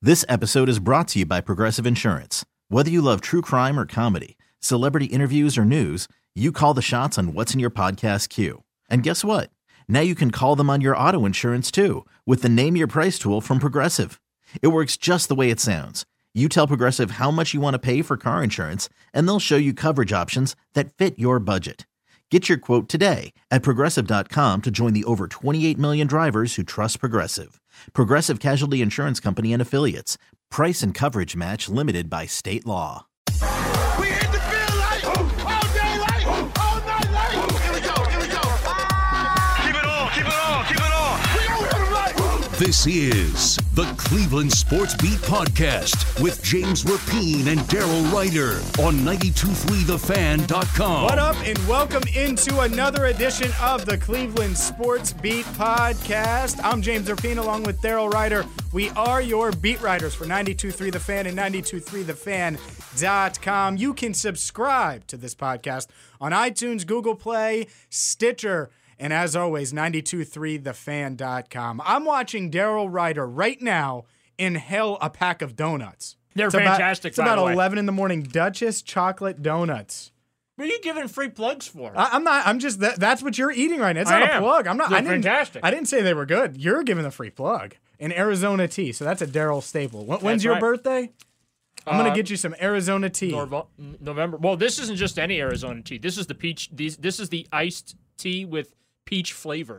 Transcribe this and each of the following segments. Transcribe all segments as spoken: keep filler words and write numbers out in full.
This episode is brought to you by Progressive Insurance. Whether you love true crime or comedy, celebrity interviews or news, you call the shots on what's in your podcast queue. And guess what? Now you can call them on your auto insurance too with the Name Your Price tool from Progressive. It works just the way it sounds. You tell Progressive how much you want to pay for car insurance, and they'll show you coverage options that fit your budget. Get your quote today at Progressive dot com to join the over twenty-eight million drivers who trust Progressive. Progressive Casualty Insurance Company and Affiliates. Price and coverage match limited by state law. We in the field like, all day like, all night like. Here we go, here we go. Keep it on, keep it on, keep it on. We don't hit 'em like. This is the Cleveland Sports Beat Podcast with James Rapien and Daryl Ryder on ninety-two three the fan dot com. What up, and welcome into another edition of the Cleveland Sports Beat Podcast. I'm James Rapien along with Daryl Ryder. We are your beat writers for ninety-two three The Fan and ninety-two three the fan dot com. You can subscribe to this podcast on iTunes, Google Play, Stitcher, and as always, ninety-two three the fan dot com. I'm watching Daryl Ryder right now inhale a pack of donuts. They're it's fantastic, About, it's about by the way. eleven in the morning. Duchess chocolate donuts. What are you giving free plugs for? I, I'm not. I'm just. That, that's what you're eating right now. It's I not am. a plug. I'm not. They're I didn't, fantastic. I didn't say they were good. You're giving a free plug. An Arizona tea. So that's a Daryl staple. When, when's That's your right. birthday? I'm gonna Uh, get you some Arizona tea. Norvo- November. Well, this isn't just any Arizona tea. This is the peach. These. This is the iced tea with peach flavor.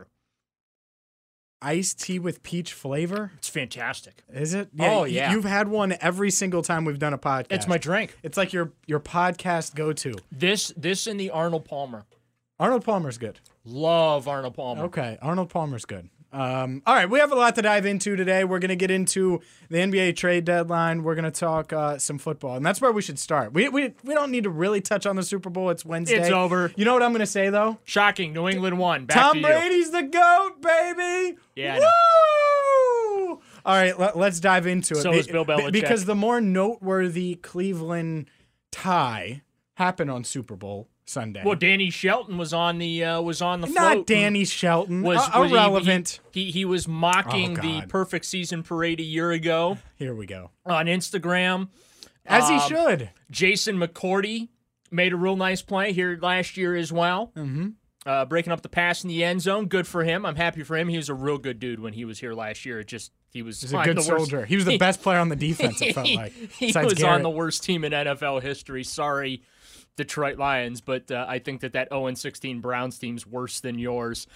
Iced tea with peach flavor. It's fantastic. Is it? Oh, y- yeah. You've had one every single time we've done a podcast. It's my drink. It's like your your podcast go to. This. This and the Arnold Palmer. Arnold Palmer's good. Love Arnold Palmer. Okay, Arnold Palmer's good. Um, all right, we have a lot to dive into today. We're going to get into the N B A trade deadline. We're going to talk uh, some football, and that's where we should start. We, we we don't need to really touch on the Super Bowl. It's Wednesday. It's over. You know what I'm going to say, though? Shocking. New England won. Back Tom to you. Brady's the GOAT, baby! Yeah, I know. Woo! All right, let, let's dive into it. So Be- is Bill be- Belichick. Because the more noteworthy Cleveland tie happened on Super Bowl Sunday. Well, Danny Shelton was on the uh, was on the float. Not Danny Shelton. Was, Uh, was he- irrelevant. He, he he was mocking Oh, the God. perfect season parade a year ago Here we go. on Instagram. As he Um, should. Jason McCourty made a real nice play here last year as well. Mm-hmm. Uh, breaking up the pass in the end zone. Good for him. I'm happy for him. He was a real good dude when he was here last year. It just he was, He's a on good the worst- soldier. He was the best player on the defense, it felt like. he Besides was on Garrett. the worst team in N F L history. Sorry, Detroit Lions, but uh, I think that that oh and sixteen Browns team's worse than yours.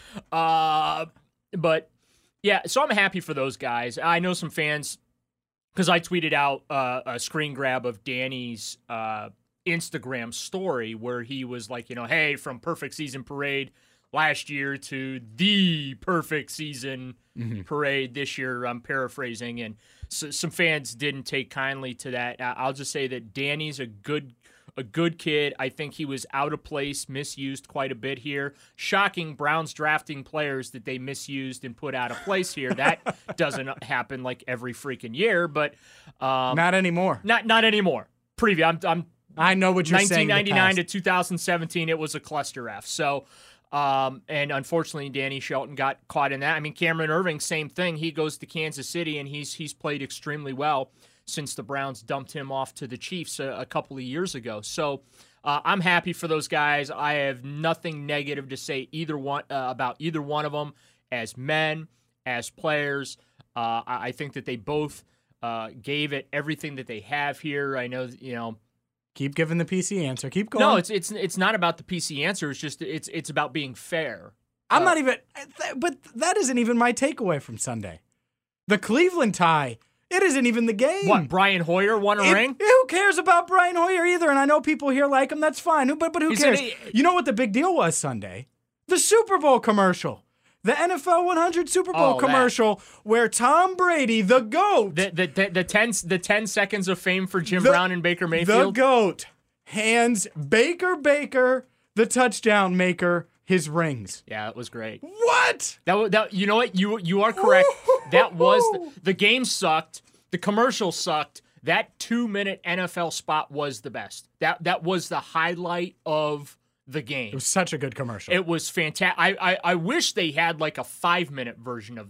Uh, but yeah, so I'm happy for those guys. I know some fans because I tweeted out uh, a screen grab of Danny's uh, Instagram story where he was like, you know, hey, from perfect season parade last year to the perfect season Mm-hmm. parade this year. I'm paraphrasing, and so, some fans didn't take kindly to that. I- I'll just say that Danny's a good, a good kid. I think he was out of place, misused quite a bit here. Shocking, Browns drafting players that they misused and put out of place here. That doesn't happen like every freaking year, but um, Not anymore. not not anymore. Preview. I'm, I'm I know what you're saying. nineteen in the ninety-nine to past. two thousand seventeen, it was a cluster F. So, um, and unfortunately, Danny Shelton got caught in that. I mean, Cameron Irving, same thing. He goes to Kansas City, and he's he's played extremely well since the Browns dumped him off to the Chiefs a, a couple of years ago. So, uh, I'm happy for those guys. I have nothing negative to say either one uh, about either one of them as men, as players. Uh, I, I think that they both uh, gave it everything that they have here. I know, you know. Keep giving the P C answer. Keep going. No, it's it's it's not about the P C answer. It's just it's it's about being fair. I'm uh, not even. But that isn't even my takeaway from Sunday. The Cleveland tie. It isn't even the game. What, Brian Hoyer won a It- ring? Who cares about Brian Hoyer either? And I know people here like him. That's fine. Who- But but who He's cares? an- You know what the big deal was Sunday? The Super Bowl commercial. The N F L one hundred Super Bowl Oh, that. commercial where Tom Brady, the GOAT, The the the, the ten the ten seconds of fame for Jim The- Brown and Baker the Mayfield. GOAT, hands Baker Baker, the touchdown maker, his rings. Yeah, it was great. What? That wa- that you know what you you are correct. That was the, the game sucked. The commercial sucked. That two minute N F L spot was the best. That that was the highlight of the game. It was such a good commercial. It was fantastic. I, I I wish they had like a five minute version of that.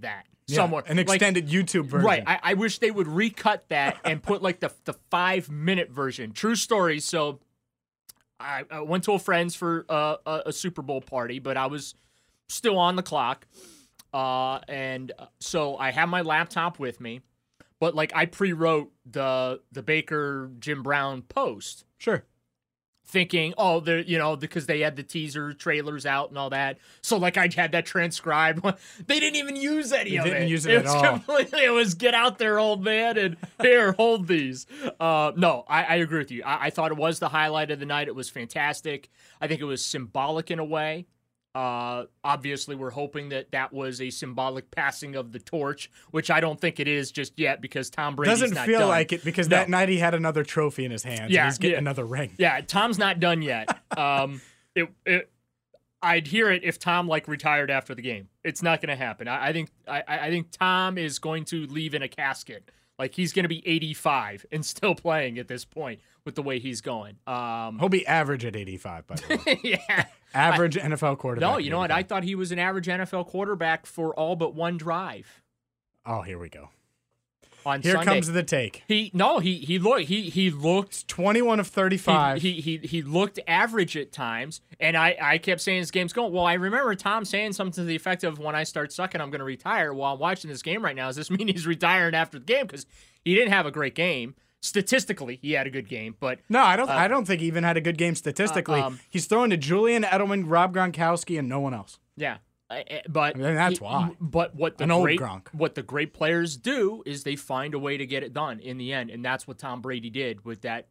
Yeah, somewhere. an Like, extended YouTube version. Right. I, I wish they would recut that and put like the the five minute version. True story. So I, I went to a friend's for uh, a, a Super Bowl party, but I was still on the clock. Uh, and so I have my laptop with me, but like I pre-wrote the the Baker Jim Brown post. Sure. Thinking, oh, they're, you know, because they had the teaser trailers out and all that. So, like, I had that transcribed. They didn't even use any They of didn't it. use it at was all. Completely, it was get out there, old man, and here, hold these. Uh, no, I, I agree with you. I, I thought it was the highlight of the night. It was fantastic. I think it was symbolic in a way. Uh, obviously, we're hoping that that was a symbolic passing of the torch, which I don't think it is just yet because Tom Brady's Doesn't not feel done. like it because No. that night he had another trophy in his hands. Yeah, and he's getting yeah. another ring. Yeah, Tom's not done yet. Um, it, it, I'd hear it if Tom like retired after the game. It's not going to happen. I, I think I, I think Tom is going to leave in a casket. Like he's going to be eighty-five and still playing at this point with the way he's going. Um, He'll be average at eighty-five, by the way. yeah. Average N F L quarterback. No, you know at what? I eighty-five. thought he was an average N F L quarterback for all but one drive Oh, here we go. on Here Sunday. comes the take. he no he he looked he he looked twenty-one of thirty-five. He, he he he looked average at times, and I, I kept saying this game's going. Well, I remember Tom saying something to the effect of, when I start sucking, I'm going to retire. Well, I'm watching this game right now. Does this mean he's retiring after the game? Because he didn't have a great game. Statistically, he had a good game, but No, I don't. I don't think he even had a good game statistically. uh, um, He's throwing to Julian Edelman, Rob Gronkowski, and no one else. yeah. I- I- But I mean, that's he- why. But what the An old great Gronk. what the great players do is they find a way to get it done in the end, and that's what Tom Brady did with that.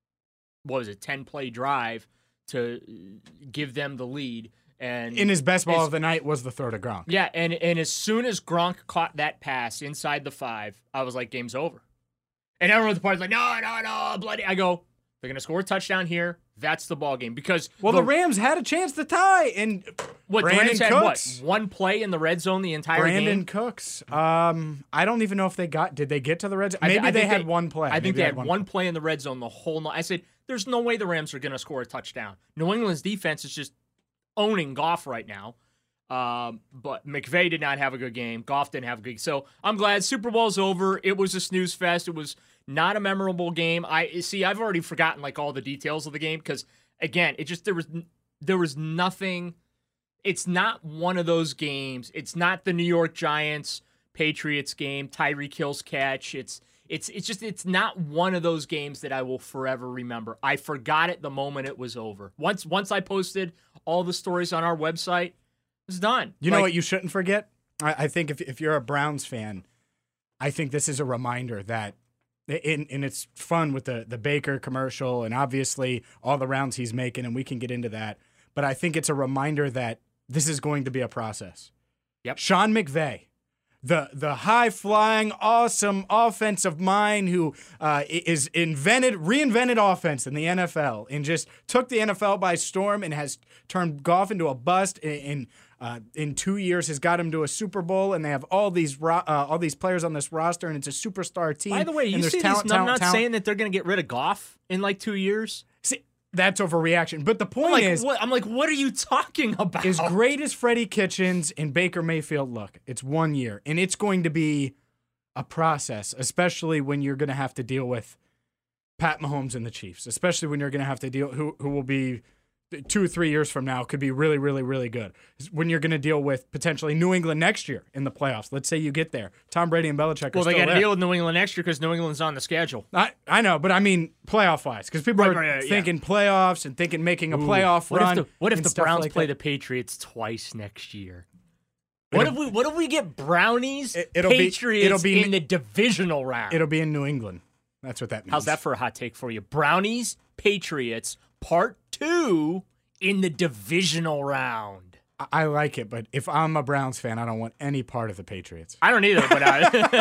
What was it? ten play drive to give them the lead. And In his best ball It's- of the night was the throw to Gronk. Yeah, and and as soon as Gronk caught that pass inside the five, I was like, game's over. And everyone at the party's like, no, no, no, bloody. I go, they're going to score a touchdown here. That's the ball game. Because Well, the, Rams had a chance to tie, and what, the Brandon Rams had Cooks. what? One play in the red zone the entire Brandon game? Cooks. Um, I don't even know if they got. Did they get to the red zone? I- Maybe I they think had one play. I think Maybe they had one play in the red zone the whole night. I said, there's no way the Rams are going to score a touchdown. New England's defense is just owning Goff right now. Um, but McVay did not have a good game. Goff didn't have a good. So I'm glad Super Bowl's over. It was a snooze fest. It was not a memorable game. I see. I've already forgotten like all the details of the game because again, it just there was there was nothing. It's not one of those games. It's not the New York Giants Patriots game. Tyreek Hill's catch. It's it's it's just it's not one of those games that I will forever remember. I forgot it the moment it was over. Once once I posted all the stories on our website. It's done. You know Like, what you shouldn't forget? I, I think if if you're a Browns fan, I think this is a reminder that, in, and it's fun with the, the Baker commercial and obviously all the rounds he's making, and we can get into that. But I think it's a reminder that this is going to be a process. Yep. Sean McVay, the the high flying, awesome offensive mind who uh, is invented, reinvented offense in the N F L and just took the N F L by storm and has turned Goff into a bust in. in Uh, in two years, has got him to a Super Bowl, and they have all these ro- uh, all these players on this roster, and it's a superstar team. By the way, you and there's see talent, this? I'm talent, not talent. saying that they're going to get rid of Goff in like two years. See, that's overreaction. But the point I'm like, is, what, I'm like, what are you talking about? as great as Freddie Kitchens and Baker Mayfield look, it's one year, and it's going to be a process, especially when you're going to have to deal with Pat Mahomes and the Chiefs, especially when you're going to have to deal who who will be two or three years from now could be really, really, really good. When you're going to deal with potentially New England next year in the playoffs. Let's say you get there. Tom Brady and Belichick are well, they still got to there. deal with New England next year because New England's on the schedule. I, I know, but I mean playoff-wise, because people Right, are right, right, thinking playoffs and thinking making a playoff What run. if the, what if and the stuff Browns like play that. the Patriots twice next year? What if we what if we get Brownies It- it'll be- Patriots it'll be- in the divisional round? It'll be in New England. That's what that means. How's that for a hot take for you? Brownies Patriots part two in the divisional round. I- I like it, but if I'm a Browns fan, I don't want any part of the Patriots. I don't either, but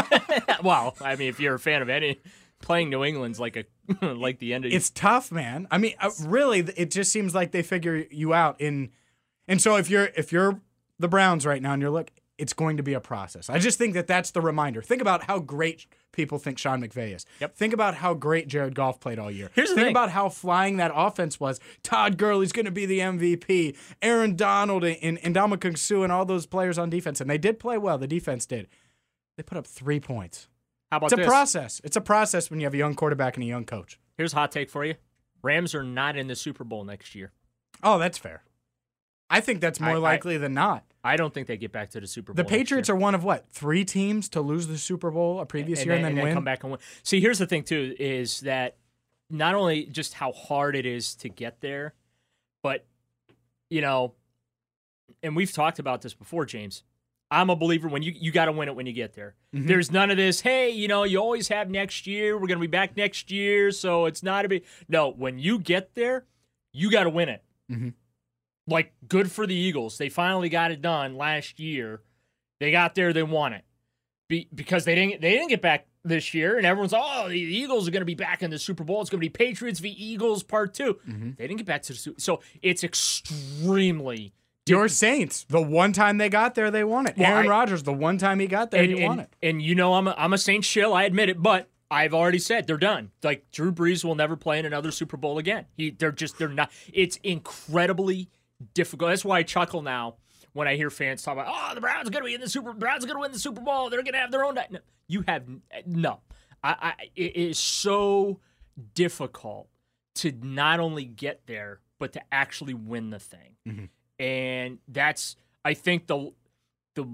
I, well, I mean, if you're a fan of any, playing New England's like a like the end of It's tough, man. I mean, uh, really, it just seems like they figure you out in, and so if you're if you're the Browns right now and you're look, it's going to be a process. I just think that that's the reminder. Think about how great people think Sean McVay is. Yep. Think about how great Jared Goff played all year. Here's the think thing. about how flying that offense was. Todd Gurley's going to be the M V P. Aaron Donald and, and Ndamukong Suh and all those players on defense, and they did play well. The defense did. They put up three points. How about It's a this? process. It's a process when you have a young quarterback and a young coach. Here's a hot take for you. Rams are not in the Super Bowl next year. Oh, that's fair. I think that's more I- I- likely than not. I don't think they get back to the Super Bowl. The next year. Patriots are one of what? Three teams to lose the Super Bowl a previous and year then, and then and win? come back and win. See, here's the thing too: is that not only just how hard it is to get there, but you know, and we've talked about this before, James. I'm a believer when you you got to win it when you get there. Mm-hmm. There's none of this. Hey, you know, you always have next year. We're gonna be back next year, so it's not a big. No, when you get there, you got to win it. Mm-hmm. Like, good for the Eagles. They finally got it done last year. They got there, they won it. Be, because they didn't they didn't get back this year, and everyone's, oh, the Eagles are going to be back in the Super Bowl. It's going to be Patriots v. Eagles part two. Mm-hmm. They didn't get back to the Super So it's extremely Your Saints, the one time they got there, they won it. Well, Aaron I- Rodgers, the one time he got there, and, he won and, it. and you know I'm a, I'm a Saints shill, I admit it, but I've already said they're done. Like, Drew Brees will never play in another Super Bowl again. He, they're just, they're not. It's incredibly difficult. That's why I chuckle now when I hear fans talk about, oh, the Browns are going to be in the Super Browns are going to win the Super Bowl. They're going to have their own. No, you have no. I, I, it is so difficult to not only get there, but to actually win the thing. Mm-hmm. And that's, I think, the the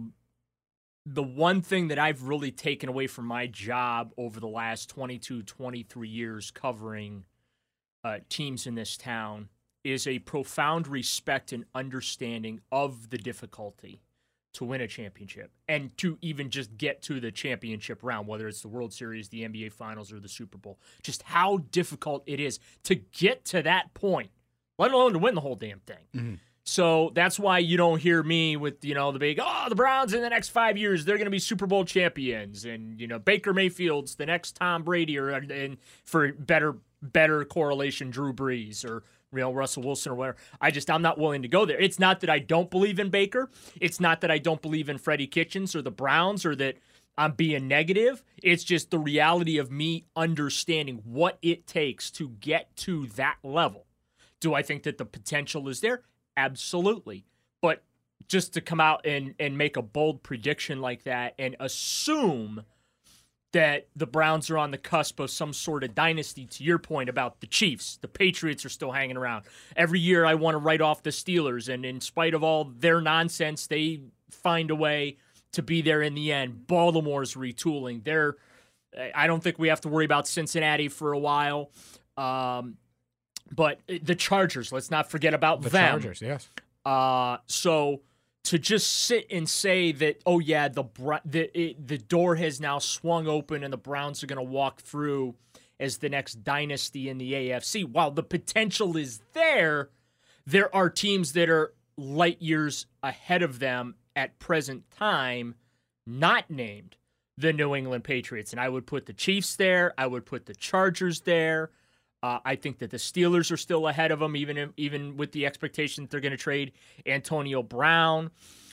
the one thing that I've really taken away from my job over the last twenty-two, twenty-three years covering uh, teams in this town is a profound respect and understanding of the difficulty to win a championship and to even just get to the championship round, whether it's the World Series, the N B A Finals, or the Super Bowl. Just how difficult it is to get to that point, let alone to win the whole damn thing. Mm-hmm. So that's why you don't hear me with, you know, the big, oh, the Browns in the next five years, they're going to be Super Bowl champions. And, you know, Baker Mayfield's the next Tom Brady, or and for better better correlation, Drew Brees or, you know, Russell Wilson or whatever. I just, I'm not willing to go there. It's not that I don't believe in Baker. It's not that I don't believe in Freddie Kitchens or the Browns or that I'm being negative. It's just the reality of me understanding what it takes to get to that level. Do I think that the potential is there? Absolutely. But just to come out and, and make a bold prediction like that and assume that the Browns are on the cusp of some sort of dynasty, to your point about the Chiefs, the Patriots are still hanging around. Every year I want to write off the Steelers, and in spite of all their nonsense, they find a way to be there in the end. Baltimore's retooling. They're, I don't think we have to worry about Cincinnati for a while. Um, But the Chargers, let's not forget about The them. Chargers, yes. Uh, so to just sit and say that, oh yeah, the the it, the door has now swung open and the Browns are going to walk through as the next dynasty in the A F C, while the potential is there, there are teams that are light years ahead of them at present time, not named the New England Patriots. And I would put the Chiefs there. I would put the Chargers there. Uh, I think that the Steelers are still ahead of them, even even with the expectation that they're going to trade Antonio Brown.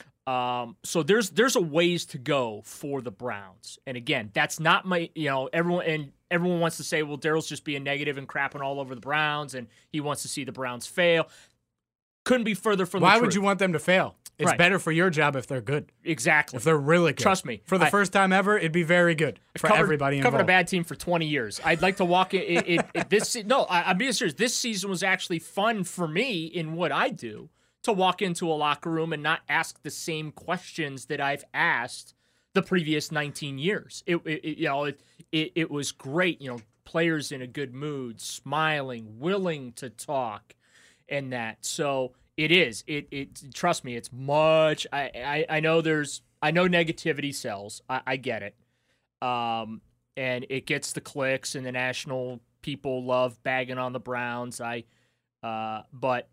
Um, so there's there's a ways to go for the Browns. And again, that's not my, you know, everyone and everyone wants to say, well, Daryl's just being negative and crapping all over the Browns, and he wants to see the Browns fail. Couldn't be further from the Why truth. would you want them to fail? It's Right. better for your job if they're good. Exactly. If they're really good. Trust me, For the I- first time ever, it'd be very good for covered, everybody involved. covered a bad team for twenty years. I'd like to walk it. it, it, it this se- no, I, I'm being serious. This season was actually fun for me in what I do, to walk into a locker room and not ask the same questions that I've asked the previous nineteen years. It, it, it you know it, it it was great. You know, players in a good mood, smiling, willing to talk, and that. So it is. It it trust me. It's much. I I, I know there's. I know negativity sells. I, I get it. Um, and it gets the clicks, and the national people love bagging on the Browns. I, uh, but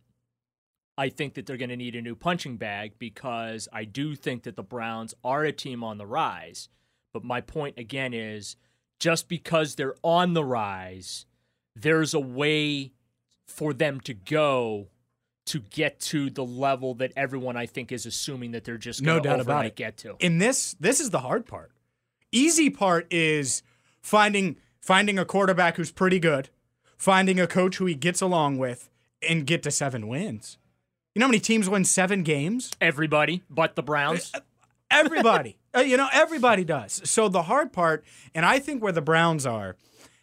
I think that they're going to need a new punching bag, because I do think that the Browns are a team on the rise. But my point again is, just because they're on the rise, there's a way for them to go to get to the level that everyone, I think, is assuming that they're just No going to doubt about overnight it. get to. In this, this is the hard part. Easy part is finding finding a quarterback who's pretty good, finding a coach who he gets along with, and get to seven wins. You know how many teams win seven games? Everybody but the Browns. Everybody. uh, you know, everybody does. So the hard part, and I think where the Browns are,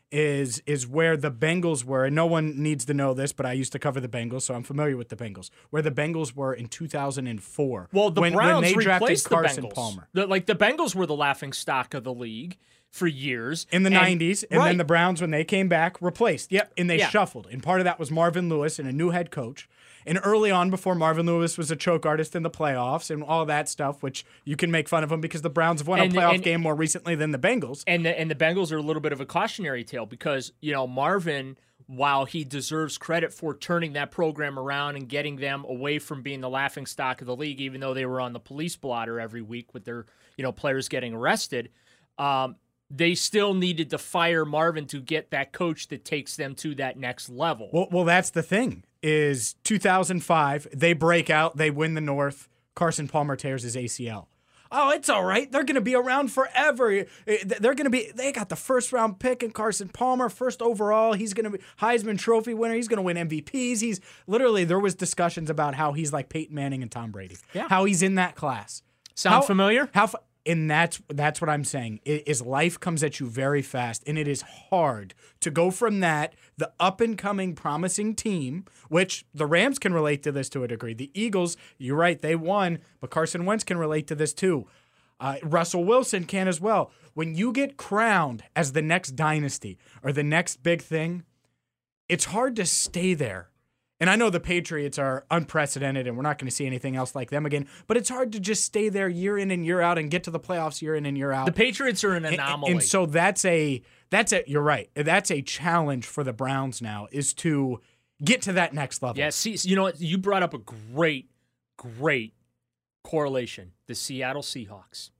is is where the Bengals were, and no one needs to know this, but I used to cover the Bengals, so I'm familiar with the Bengals, where the Bengals were in two thousand four. Well, the when, Browns when they drafted replaced Carson the Bengals. Palmer. The, like, the Bengals were the laughing stock of the league for years. In the and, nineties, and right. then the Browns, when they came back, replaced. Yep, and they Yeah. shuffled. And part of that was Marvin Lewis and a new head coach. And early on, before Marvin Lewis was a choke artist in the playoffs and all that stuff, which you can make fun of him because the Browns have won And- a playoff and- game more recently than the Bengals. And the, and the Bengals are a little bit of a cautionary tale because, you know, Marvin, while he deserves credit for turning that program around and getting them away from being the laughing stock of the league, even though they were on the police blotter every week with their, you know, players getting arrested, um, they still needed to fire Marvin to get that coach that takes them to that next level. Well, well, that's the thing. Is two thousand five, they break out, they win the North. Carson Palmer tears his A C L. Oh, it's all right. They're going to be around forever. They're going to be. They got the first round pick in Carson Palmer, first overall. He's going to be Heisman Trophy winner. He's going to win M V Ps. He's literally there was discussions about how he's like Peyton Manning and Tom Brady. Yeah. How he's in that class. Sound how, familiar? How? And that's that's what I'm saying. It, is life comes at you very fast, and it is hard to go from that, the up-and-coming promising team, which the Rams can relate to this to a degree. The Eagles, you're right, they won, but Carson Wentz can relate to this too. Uh, Russell Wilson can as well. When you get crowned as the next dynasty or the next big thing, it's hard to stay there. And I know the Patriots are unprecedented and we're not going to see anything else like them again, but it's hard to just stay there year in and year out and get to the playoffs year in and year out. The Patriots are an anomaly. And, and so that's a that's a you're right. That's a challenge for the Browns now is to get to that next level. Yeah, see, you know what? You brought up a great, great correlation. The Seattle Seahawks.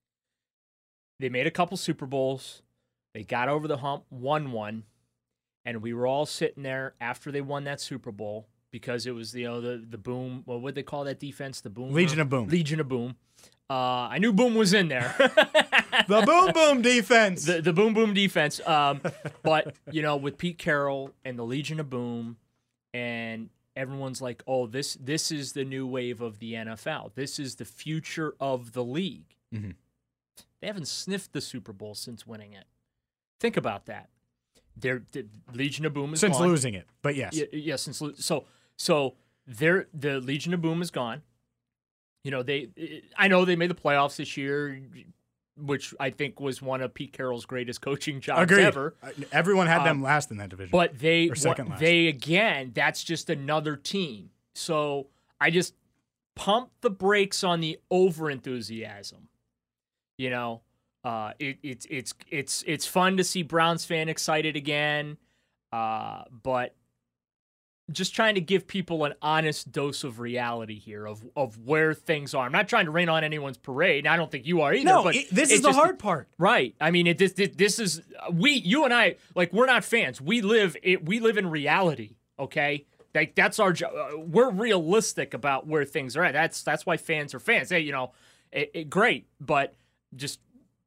They made a couple Super Bowls. They got over the hump, won one. And we were all sitting there after they won that Super Bowl because it was, you know, the the boom. What would they call that defense? The boom. Legion of Boom. Legion of Boom. Uh, I knew Boom was in there. The boom boom defense. the the boom boom defense. Um, but you know, with Pete Carroll and the Legion of Boom, and everyone's like, "Oh, this this is the new wave of the N F L. This is the future of the league." Mm-hmm. They haven't sniffed the Super Bowl since winning it. Think about that. Their the Legion of Boom is Since gone. losing it, but yes. Yeah, yeah, since lo- so so their the Legion of Boom is gone. You know, they I know they made the playoffs this year, which I think was one of Pete Carroll's greatest coaching jobs Agreed. ever. Everyone had them Um, last in that division. But they Or second what- last. they again, that's just another team. So I just pump the brakes on the over enthusiasm. You know, uh, it, it's it's it's it's fun to see Browns fan excited again, uh, but just trying to give people an honest dose of reality here of of where things are. I'm not trying to rain on anyone's parade. I don't think you are either. no, but it- this it's is the just- hard part. Right. I mean, it, this, this this is we you and I like we're not fans. We live it. We live in reality. Okay. Like that's our job. Uh, we're realistic about where things are at. That's that's why fans are fans. Hey, you know, it, it, great, but just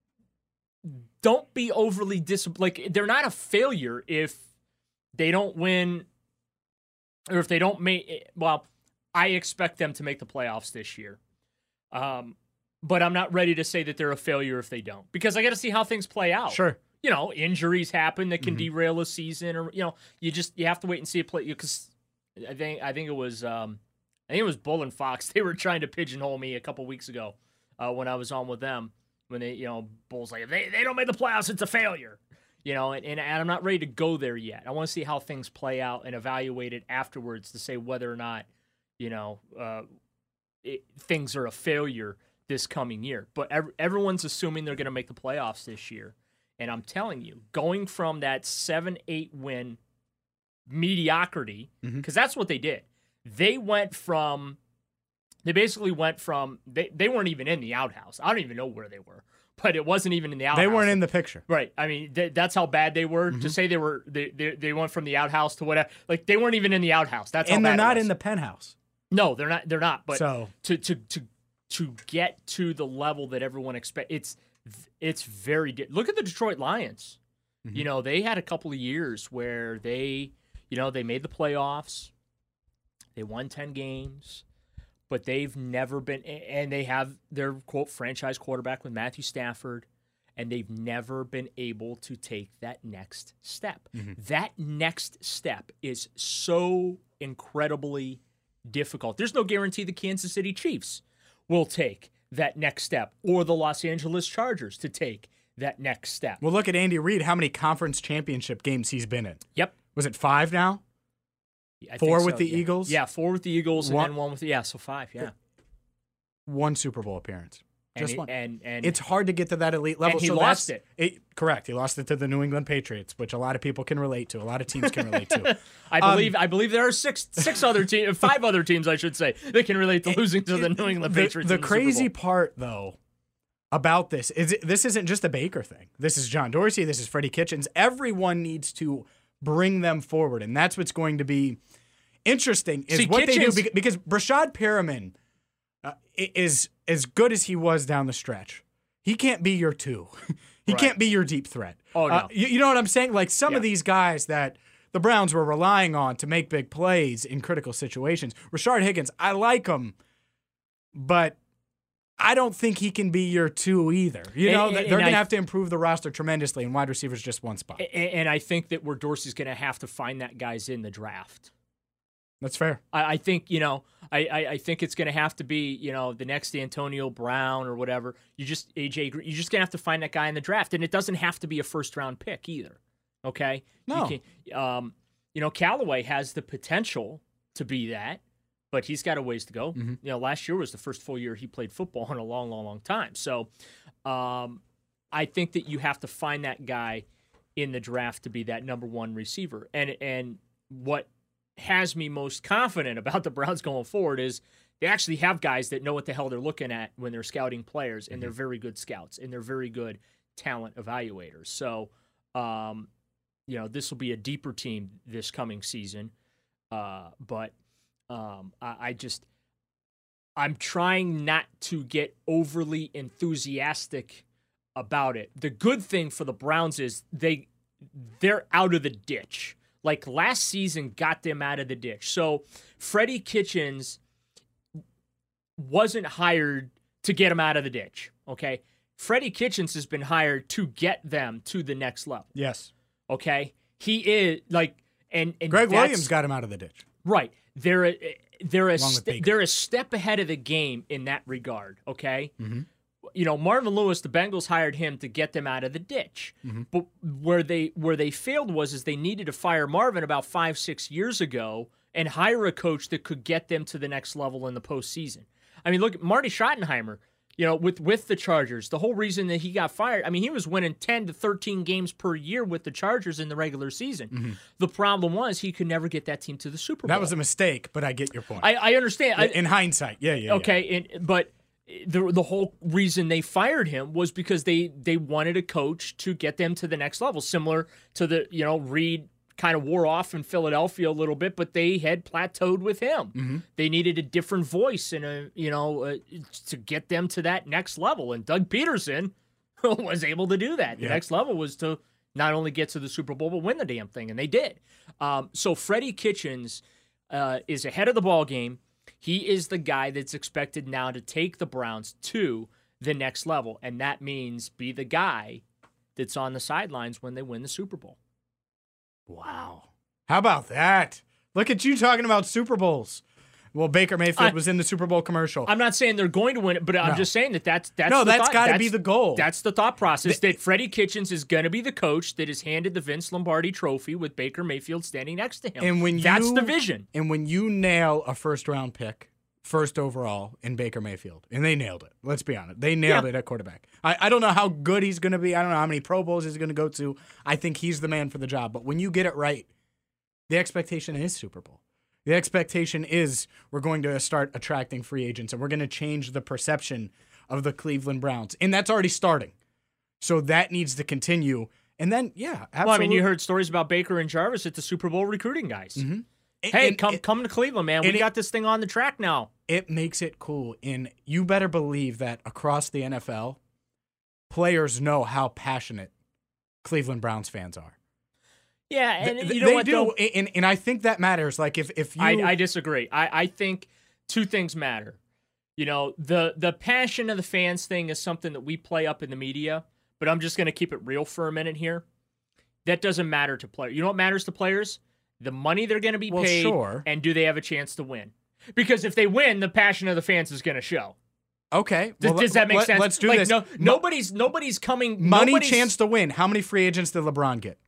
don't be overly dis. Like they're not a failure if they don't win, or if they don't make. Well, I expect them to make the playoffs this year. Um, but I'm not ready to say that they're a failure if they don't, because I got to see how things play out. Sure. You know, injuries happen that can Mm-hmm. derail a season, or you know, you just you have to wait and see it play. Because I think I think it was um, I think it was Bull and Fox. They were trying to pigeonhole me a couple weeks ago uh, when I was on with them. When they, you know, Bull's like, if they they don't make the playoffs, it's a failure. You know, and, and I'm not ready to go there yet. I want to see how things play out and evaluate it afterwards to say whether or not, you know, uh, it, things are a failure this coming year. But ev- everyone's assuming they're going to make the playoffs this year. And I'm telling you, going from that seven eight win mediocrity, because that's what they did. They went from, they basically went from, they, they weren't even in the outhouse. I don't even know where they were, but it wasn't even in the outhouse. They weren't in the picture. Right. I mean, th- that's how bad they were. To say they were, they, they they went from the outhouse to whatever. Like they weren't even in the outhouse. That's And how they're bad it not was. in the penthouse. No, they're not. They're not. But So- to to to to get to the level that everyone expects, it's it's very. Di- Look at the Detroit Lions. You know, they had a couple of years where they, you know, they made the playoffs. They won ten games, but they've never been, and they have their, quote, franchise quarterback with Matthew Stafford, and they've never been able to take that next step. Mm-hmm. That next step is so incredibly difficult. There's no guarantee the Kansas City Chiefs will take that next step, or the Los Angeles Chargers to take that next step. Well, look at Andy Reid, how many conference championship games he's been in. Yep. Was it five now? Yeah, I four think with so, the yeah. Eagles? Yeah, four with the Eagles one, and then one with the, yeah, so five, yeah. One Super Bowl appearance. Just and, one. And, and it's hard to get to that elite level. And he so lost it. it. Correct. He lost it to the New England Patriots, which a lot of people can relate to. A lot of teams can relate to. I believe um, I believe there are six six other teams, five other teams, I should say, that can relate to losing to the New England the, Patriots. The, in the crazy Super Bowl. part, though, about this is it, this isn't just a Baker thing. This is John Dorsey. This is Freddie Kitchens. Everyone needs to bring them forward, and that's what's going to be interesting. Is See, what Kitchens, they do because Brashad Perriman uh, is as good as he was down the stretch. He can't be your two. he right. can't be your deep threat. Oh no, uh, you, you know what I'm saying? Like some yeah. of these guys that the Browns were relying on to make big plays in critical situations. Rashard Higgins, I like him, but I don't think he can be your two either. You know, and, and, they're going to I, have to improve the roster tremendously, and wide receivers just one spot. And, and I think that where Dorsey's going to have to find that guy's in the draft. That's fair. I, I think, you know, I, I, I think it's going to have to be, you know, the next Antonio Brown or whatever. You just, A J, you're just going to have to find that guy in the draft. And it doesn't have to be a first round pick either. Okay? No. You can, um, you know, Callaway has the potential to be that, but he's got a ways to go. Mm-hmm. You know, last year was the first full year he played football in a long, long, long time. So um, I think that you have to find that guy in the draft to be that number one receiver. And and what has me most confident about the Browns going forward is they actually have guys that know what the hell they're looking at when they're scouting players, and they're very good scouts, and they're very good talent evaluators. So, um, you know, this will be a deeper team this coming season. Uh, but um, I, I just, I'm trying not to get overly enthusiastic about it. The good thing for the Browns is they, they're out of the ditch. Like last season got them out of the ditch. So Freddie Kitchens wasn't hired to get him out of the ditch, okay? Freddie Kitchens has been hired to get them to the next level. Yes. Okay? He is like and, and Greg Williams got him out of the ditch. Right. They're a, they're a st- they're a step ahead of the game in that regard, okay? Mm-hmm. You know, Marvin Lewis, the Bengals hired him to get them out of the ditch. Mm-hmm. But where they where they failed was is they needed to fire Marvin about five, six years ago and hire a coach that could get them to the next level in the postseason. I mean, look at Marty Schottenheimer, you know, with, with the Chargers. The whole reason that he got fired, I mean, he was winning ten to thirteen games per year with the Chargers in the regular season. Mm-hmm. The problem was he could never get that team to the Super Bowl. That was a mistake, but I get your point. I, I understand. In, in hindsight, yeah, yeah. Okay, yeah. And, but the the whole reason they fired him was because they they wanted a coach to get them to the next level, similar to the, you know, Reed kind of wore off in Philadelphia a little bit, but they had plateaued with him. Mm-hmm. They needed a different voice and a, you know, uh, to get them to that next level. And Doug Peterson was able to do that. The yeah. next level was to not only get to the Super Bowl, but win the damn thing. And they did. Um, so Freddie Kitchens uh, is ahead of the ball game. He is the guy that's expected now to take the Browns to the next level. And that means be the guy that's on the sidelines when they win the Super Bowl. Wow. How about that? Look at you talking about Super Bowls. Well, Baker Mayfield I, was in the Super Bowl commercial. I'm not saying they're going to win it, but I'm no. just saying that that's that's no, the that's got to be that's, the goal. That's the thought process, the, that Freddie Kitchens is going to be the coach that is handed the Vince Lombardi Trophy with Baker Mayfield standing next to him. And when that's you, the vision. And when you nail a first-round pick, first overall in Baker Mayfield, and they nailed it. Let's be honest. They nailed yeah. it at quarterback. I, I don't know how good he's going to be. I don't know how many Pro Bowls he's going to go to. I think he's the man for the job. But when you get it right, the expectation is Super Bowl. The expectation is we're going to start attracting free agents, and we're going to change the perception of the Cleveland Browns. And that's already starting. So that needs to continue. And then, yeah, absolutely. Well, I mean, you heard stories about Baker and Jarvis at the Super Bowl recruiting guys. Mm-hmm. Hey, and, come and, come to Cleveland, man. We it, got this thing on the track now. It makes it cool. And you better believe that across the N F L, players know how passionate Cleveland Browns fans are. Yeah, and they, you know they what, do, though? and, and I think that matters. Like if if you, I, I disagree. I, I think two things matter. You know, the the passion of the fans thing is something that we play up in the media, but I'm just going to keep it real for a minute here. That doesn't matter to players. You know what matters to players? The money they're going to be Well, paid, sure. and do they have a chance to win? Because if they win, the passion of the fans is going to show. Okay. Does, well, does that make let, sense? Let's do like, this. No, Mo- nobody's nobody's coming. Money nobody's, chance to win. How many free agents did LeBron get?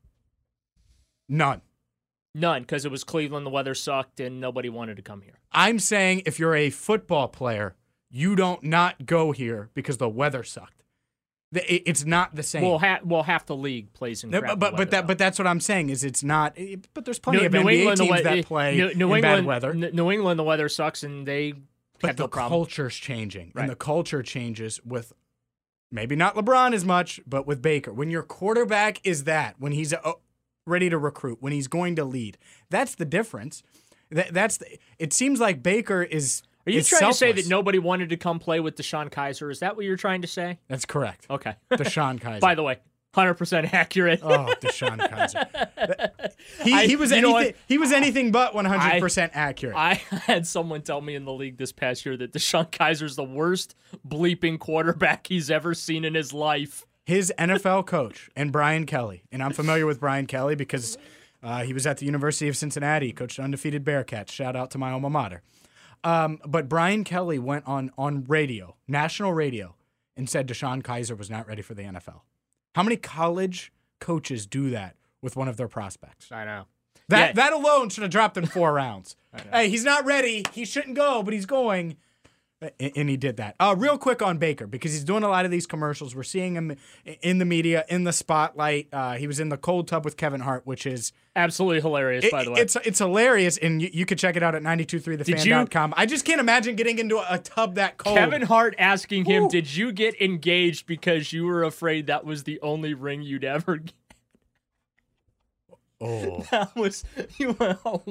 None. None, because it was Cleveland. The weather sucked, and nobody wanted to come here. I'm saying if you're a football player, you don't not go here because the weather sucked. The- it- It's not the same. Well, ha- well, half the league plays in No, crappy but but, weather, but that though. but that's what I'm saying is it's not. it- But there's plenty New, of New N B A England, the teams we- that play New, New in England, bad weather. N- New England, the weather sucks, and they But have the no problem. culture's changing, Right. and the culture changes with maybe not LeBron as much, but with Baker. When your quarterback is that, when he's uh, ready to recruit, when he's going to lead, that's the difference. That, that's the, it seems like Baker is. Are you is trying to say selfless. that nobody wanted to come play with Deshaun Kaiser? Is that what you're trying to say? That's correct. Okay. Deshaun Kaiser. By the way, one hundred percent accurate. Oh, Deshaun Kaiser. He, I- he was you know anything. what? He was anything but one hundred percent accurate. I had someone tell me in the league this past year that Deshaun Kaiser's the worst bleeping quarterback he's ever seen in his life. His N F L coach and Brian Kelly, and I'm familiar with Brian Kelly because uh, he was at the University of Cincinnati, coached undefeated Bearcats. Shout out to my alma mater. Um, but Brian Kelly went on on radio, national radio, and said Deshaun Kaiser was not ready for the N F L. How many college coaches do that with one of their prospects? I know. That Yeah. that alone should have dropped in four rounds. Hey, he's not ready. He shouldn't go, but he's going. And, and he did that. Uh, real quick on Baker, because he's doing a lot of these commercials. We're seeing him in the media, in the spotlight. Uh, he was in the cold tub with Kevin Hart, which is Absolutely hilarious, it- by the way. It's it's hilarious, and you, you can check it out at nine two three the fan dot com. I just can't imagine getting into a, a tub that cold. Kevin Hart asking him, Woo. did you get engaged because you were afraid that was the only ring you'd ever get? Oh. That was, you went, oh,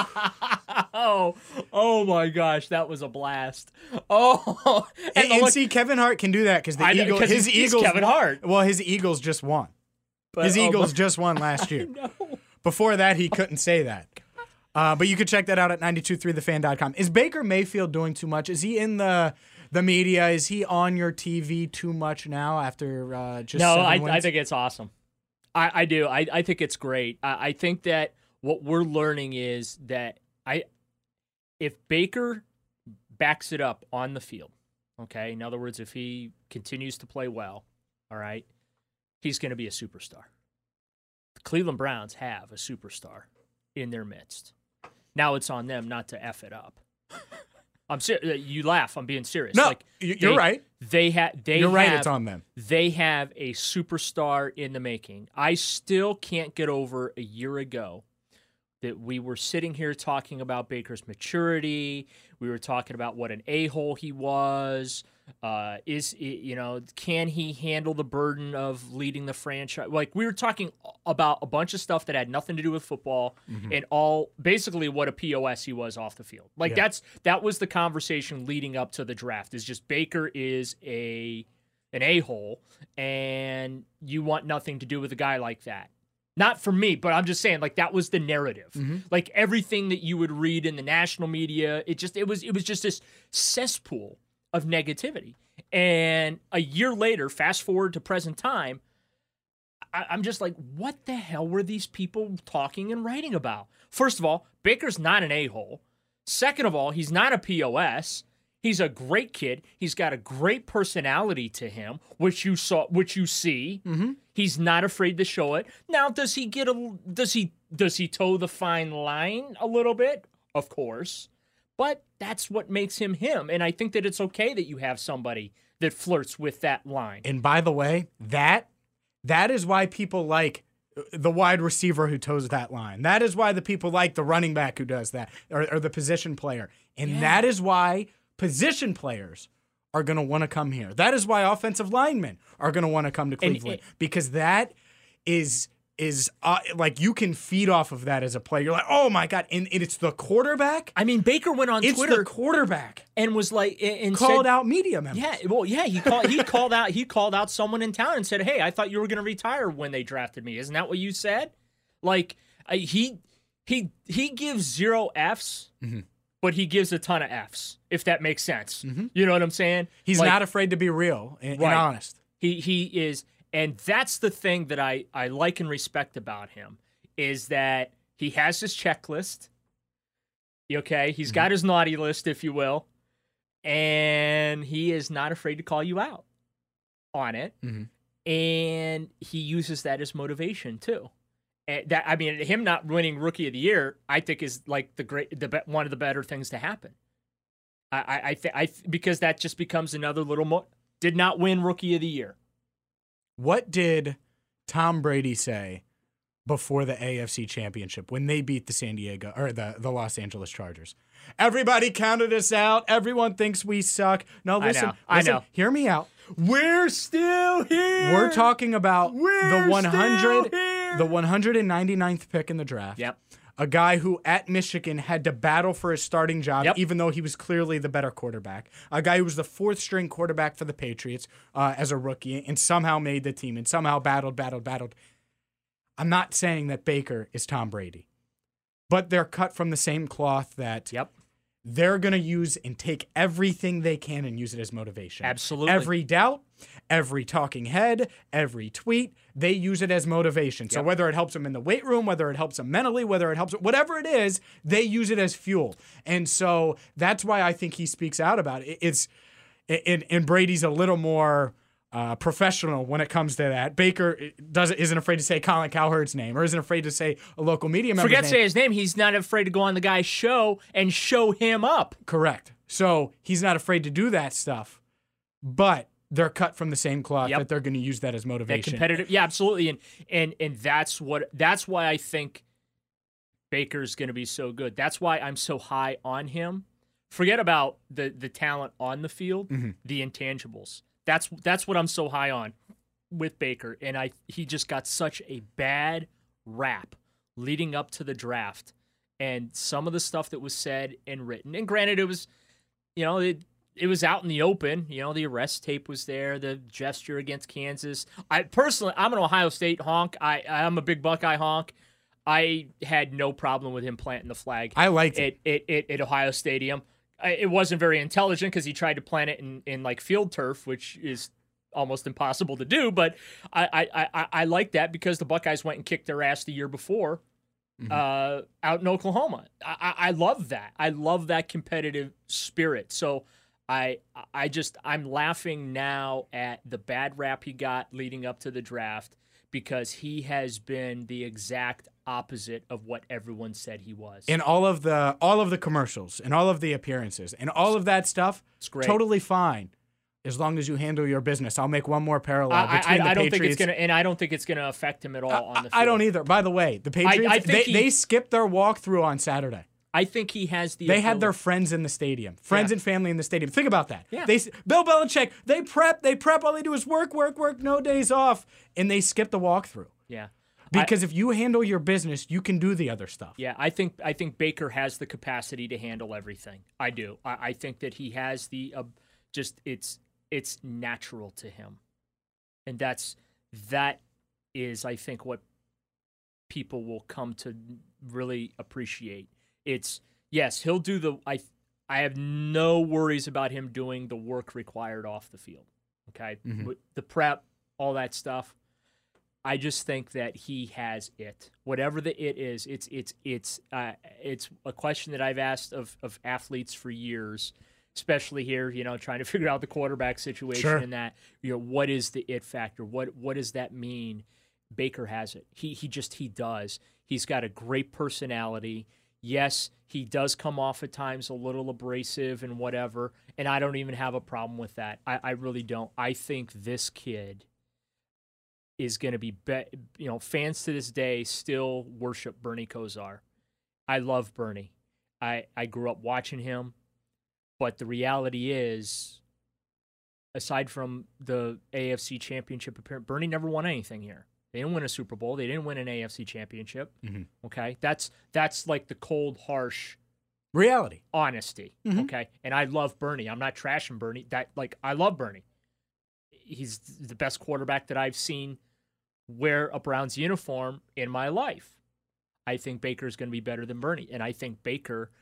wow. Oh, my gosh, that was a blast. Oh. And, And, and look, see, Kevin Hart can do that because the I know, Eagles, 'cause his he's- he's Eagles, Kevin Hart. Well, his Eagles just won. but- His oh, Eagles but- just won last year. No. Before that, he couldn't say that. Uh, but you can check that out at nine two three the fan dot com. Is Baker Mayfield doing too much? Is he in the the media? Is he on your T V too much now after uh, just No, seven I, wins? I think it's awesome. I, I do. I, I think it's great. I, I think that what we're learning is that I, if Baker backs it up on the field, okay, in other words, if he continues to play well, all right, he's going to be a superstar. The Cleveland Browns have a superstar in their midst. Now it's on them not to F it up. I'm ser- You laugh. I'm being serious. No, like, y- you're they- right. They have. They You're right. have- It's on them. They have a superstar in the making. I still can't get over a year ago that we were sitting here talking about Baker's maturity. We were talking about what an a-hole he was. Uh, is you know, can he handle the burden of leading the franchise? Like, we were talking about a bunch of stuff that had nothing to do with football and all basically what a P O S he was off the field. Like, Yeah. that's that was the conversation leading up to the draft. Is just Baker is a an a-hole, and you want nothing to do with a guy like that. Not for me, but I'm just saying, like, that was the narrative. Like, everything that you would read in the national media, it just it was it was just this cesspool of negativity. And a year later, fast forward to present time, I, I'm just like, what the hell were these people talking and writing about? First of all, Baker's not an a-hole. Second of all, he's not a P O S. He's a great kid. He's got a great personality to him, which you saw, which you see. Mm-hmm. He's not afraid to show it. Now, does he get a? Does he? Does he toe the fine line a little bit? Of course, but that's what makes him him. And I think that it's okay that you have somebody that flirts with that line. And by the way, that that is why people like the wide receiver who toes that line. That is why the people like the running back who does that, or, or the position player. And Yeah. that is why position players are going to want to come here. That is why offensive linemen are going to want to come to And Cleveland, it- because that is is uh, like you can feed off of that as a player. You're like, oh my god, and, and it's the quarterback. I mean, Baker went on It's Twitter the quarterback and was like, and called said, out media members. Yeah, well, yeah, he called. He called out. He called out someone in town and said, "Hey, I thought you were going to retire when they drafted me. Isn't that what you said?" Like, uh, he he he gives zero Fs but he gives a ton of Fs, if that makes sense. Mm-hmm. You know what I'm saying? He's like, not afraid to be real and, right. and honest. He he is, and that's the thing that I, I like and respect about him, is that he has his checklist. Okay, he's mm-hmm. got his naughty list, if you will, and he is not afraid to call you out on it, mm-hmm. and he uses that as motivation too. And that I mean, him not winning Rookie of the Year, I think, is like the great, the one of the better things to happen. I I, I, th- I th- because that just becomes another little mo- did not win Rookie of the Year. What did Tom Brady say before the A F C Championship when they beat the San Diego or the, the Los Angeles Chargers? Everybody counted us out. Everyone thinks we suck. No, listen, I know. I listen, know. Hear me out. We're still here. We're talking about We're the one hundred, still here. the one hundred ninety-ninth pick in the draft. Yep. A guy who at Michigan had to battle for his starting job, Yep. even though he was clearly the better quarterback. A guy who was the fourth string quarterback for the Patriots uh, as a rookie and somehow made the team and somehow battled, battled, battled. I'm not saying that Baker is Tom Brady, but they're cut from the same cloth that Yep. they're going to use and take everything they can and use it as motivation. Absolutely. Every doubt, every talking head, every tweet, they use it as motivation. So Yep. whether it helps them in the weight room, whether it helps them mentally, whether it helps, whatever it is, they use it as fuel. And so that's why I think he speaks out about it. It's, and, and Brady's a little more uh, professional when it comes to that. Baker doesn't isn't afraid to say Colin Cowherd's name or isn't afraid to say a local media member's Forget name. say his name. He's not afraid to go on the guy's show and show him up. Correct. So he's not afraid to do that stuff, but they're cut from the same cloth Yep. that they're going to use that as That motivation. competitive, yeah, absolutely, and and and that's what that's why I think Baker's going to be so good. That's why I'm so high on him. Forget about the the talent on the field, Mm-hmm. the intangibles. That's that's what I'm so high on with Baker, and I he just got such a bad rap leading up to the draft, and some of the stuff that was said and written. And granted, it was, you know, it it was out in the open. You know, the arrest tape was there, the gesture against Kansas. I personally, I'm an Ohio State honk. I I'm a big Buckeye honk. I had no problem with him planting the flag. I liked it. At, at, at Ohio Stadium. I, it wasn't very intelligent because he tried to plant it in, in like field turf, which is almost impossible to do. But I I, I, I like that because the Buckeyes went and kicked their ass the year before mm-hmm. uh, out in Oklahoma. I, I, I love that. I love that competitive spirit. So I I just I'm laughing now at the bad rap he got leading up to the draft, because he has been the exact opposite of what everyone said he was. And all of the all of the commercials and all of the appearances and all of that stuff, It's great. totally fine, as long as you handle your business. I'll make one more parallel I, between I, the I don't Patriots. think it's gonna, and I don't think it's gonna affect him at all on the field. I don't either. By the way, the Patriots I think they, he- they skipped their walkthrough on Saturday. I think he has the. They had their ability- friends in the stadium, friends Yeah. and family in the stadium. Think about that. Yeah. They Bill Belichick, they prep, they prep. All they do is work, work, work. No days off, and they skip the walkthrough. Yeah. Because I, if you handle your business, you can do the other stuff. yeah, I think I think Baker has the capacity to handle everything. I do. I, I think that he has the uh, just it's it's natural to him, and that's that is I think what people will come to really appreciate. It's yes, he'll do the. I I have no worries about him doing the work required off the field. Okay, Mhm. With the prep, all that stuff. I just think that he has it. Whatever the it is, it's it's it's uh, it's a question that I've asked of of athletes for years, especially here. You know, trying to figure out the quarterback situation Sure. and that. You know, what is the it factor? What what does that mean? Baker has it. He he just he does. He's got a great personality. Yes, he does come off at times a little abrasive and whatever, and I don't even have a problem with that. I, I really don't. I think this kid is going to be, be, you know, fans to this day still worship Bernie Kosar. I love Bernie. I, I grew up watching him, but the reality is, aside from the A F C Championship appearance, Bernie never won anything here. They didn't win a Super Bowl. They didn't win an A F C Championship. Mhm. Okay, that's that's like the cold, harsh Reality. honesty. Mhm. Okay, and I love Bernie. I'm not trashing Bernie. That like I love Bernie. He's the best quarterback that I've seen wear a Browns uniform in my life. I think Baker's going to be better than Bernie, and I think Baker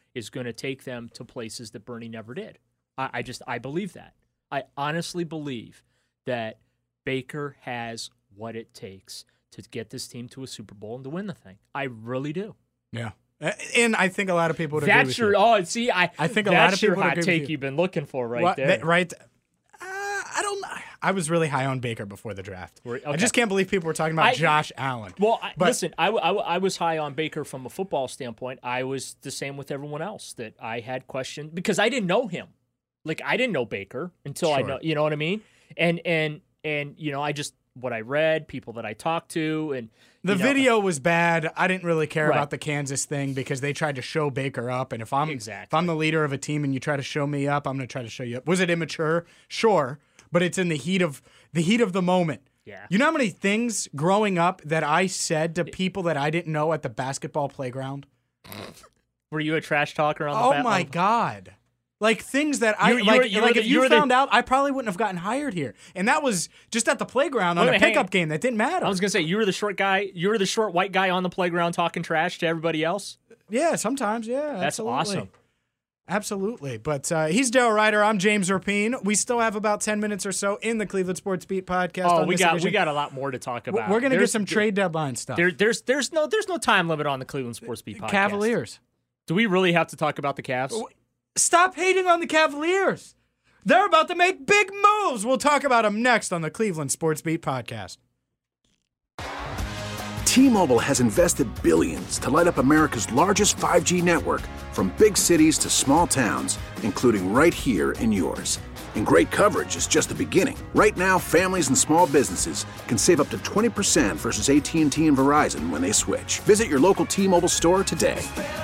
is going to take them to places that Bernie never did. I, I just, I believe that. I honestly believe that Baker has what it takes to get this team to a Super Bowl and to win the thing. I really do. Yeah. And I think a lot of people would agree That's with your, you. Oh, see, I, I think a that's lot of people your would hot agree with take you. you've been looking for right Well, there. that- right? Uh, I don't know. I was really high on Baker before the draft. Were- I okay. just can't believe people were talking about I- Josh Allen. Well, I, But- listen, I, w- I, w- I was high on Baker from a football standpoint. I was the same with everyone else that I had questioned because I didn't know him. Like, I didn't know Baker until I Sure. know, you know what I mean? And, and, and, you know, I just, what I read, people that I talked to, and The you know, video was bad. I didn't really care Right. about the Kansas thing because they tried to show Baker up. And if I'm Exactly. if I'm the leader of a team and you try to show me up, I'm going to try to show you up. Was it immature? Sure, but it's in the heat of the heat of the moment. Yeah. You know how many things growing up that I said to people that I didn't know at the basketball playground? Were you a trash talker on the Oh bat- my on- god. Like things that I You- you like, were- you were like the- if you you were the- found out, I probably wouldn't have gotten hired here. And that was just at the playground on Wait, a wait, hang pickup on. game that didn't matter. I was gonna say you were the short guy. You were the short white guy on the playground talking trash to everybody else. yeah, sometimes, yeah. That's absolutely. awesome. Absolutely. But uh, he's Daryl Ryder. I'm James Rapien. We still have about ten minutes or so in the Cleveland Sports Beat podcast. Oh, on we this got edition. we got a lot more to talk about. We're going to get There's- some trade deadline stuff. There, there's there's no there's no time limit on the Cleveland Sports Beat podcast. Cavaliers. Do we really have to talk about the Cavs? Stop hating on the Cavaliers. They're about to make big moves. We'll talk about them next on the Cleveland Sports Beat podcast. T-Mobile has invested billions to light up America's largest five G network, from big cities to small towns, including right here in yours. And great coverage is just the beginning. Right now, families and small businesses can save up to twenty percent versus A T and T and Verizon when they switch. Visit your local T-Mobile store today.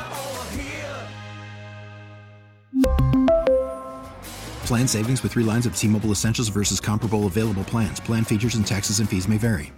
Plan savings with three lines of T-Mobile Essentials versus comparable available plans. Plan features and taxes and fees may vary.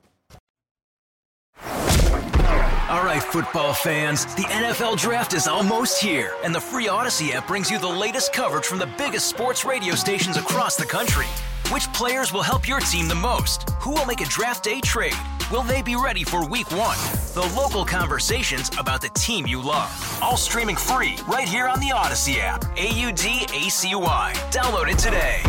All right, football fans, the N F L Draft is almost here, and the free Odyssey app brings you the latest coverage from the biggest sports radio stations across the country. Which players will help your team the most? Who will make a draft day trade? Will they be ready for week one? The local conversations about the team you love. All streaming free right here on the Odyssey app. A U D A C Y. Download it today.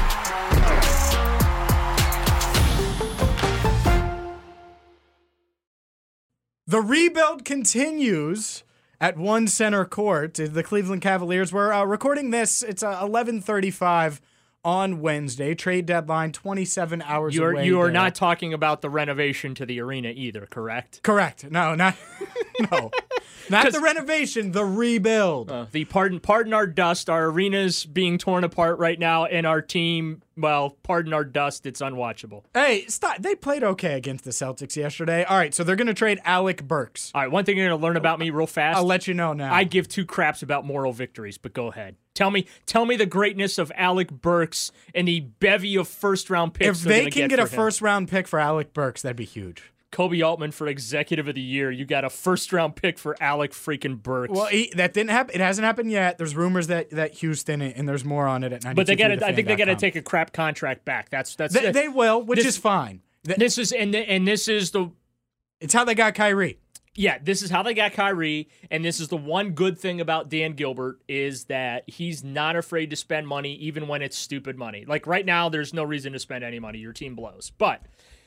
The rebuild continues at One Center Court. The Cleveland Cavaliers were uh, recording this. It's uh, eleven thirty-five on Wednesday. Trade deadline twenty-seven hours You are away. you are there. not talking about the renovation to the arena either, correct? Correct. No, not no. Not the renovation, the rebuild. Uh, the pardon pardon our dust. Our arena's being torn apart right now, and our team, well, pardon our dust. It's unwatchable. Hey, stop. They played okay against the Celtics yesterday. All right, so they're going to trade Alec Burks. All right, one thing you're going to learn about me real fast. I'll let you know now. I give two craps about moral victories, but go ahead. Tell me, tell me the greatness of Alec Burks and the bevy of first round picks. if they're they gonna can get get a for him. first round pick for Alec Burks, that'd be huge. Kobe Altman for executive of the year, you got a first round pick for Alec freaking Burks. Well, he, that didn't happen. It hasn't happened yet. There's rumors that that Houston and there's more on it at ninety-two. but they got to. I think they got to take a crap contract back. That's that's. They, they will, which this- is fine. Th- This is and and this is the It's how they got Kyrie. yeah. This is how they got Kyrie, and this is the one good thing about Dan Gilbert is that he's not afraid to spend money, even when it's stupid money. Like right now, there's no reason to spend any money. Your team blows, but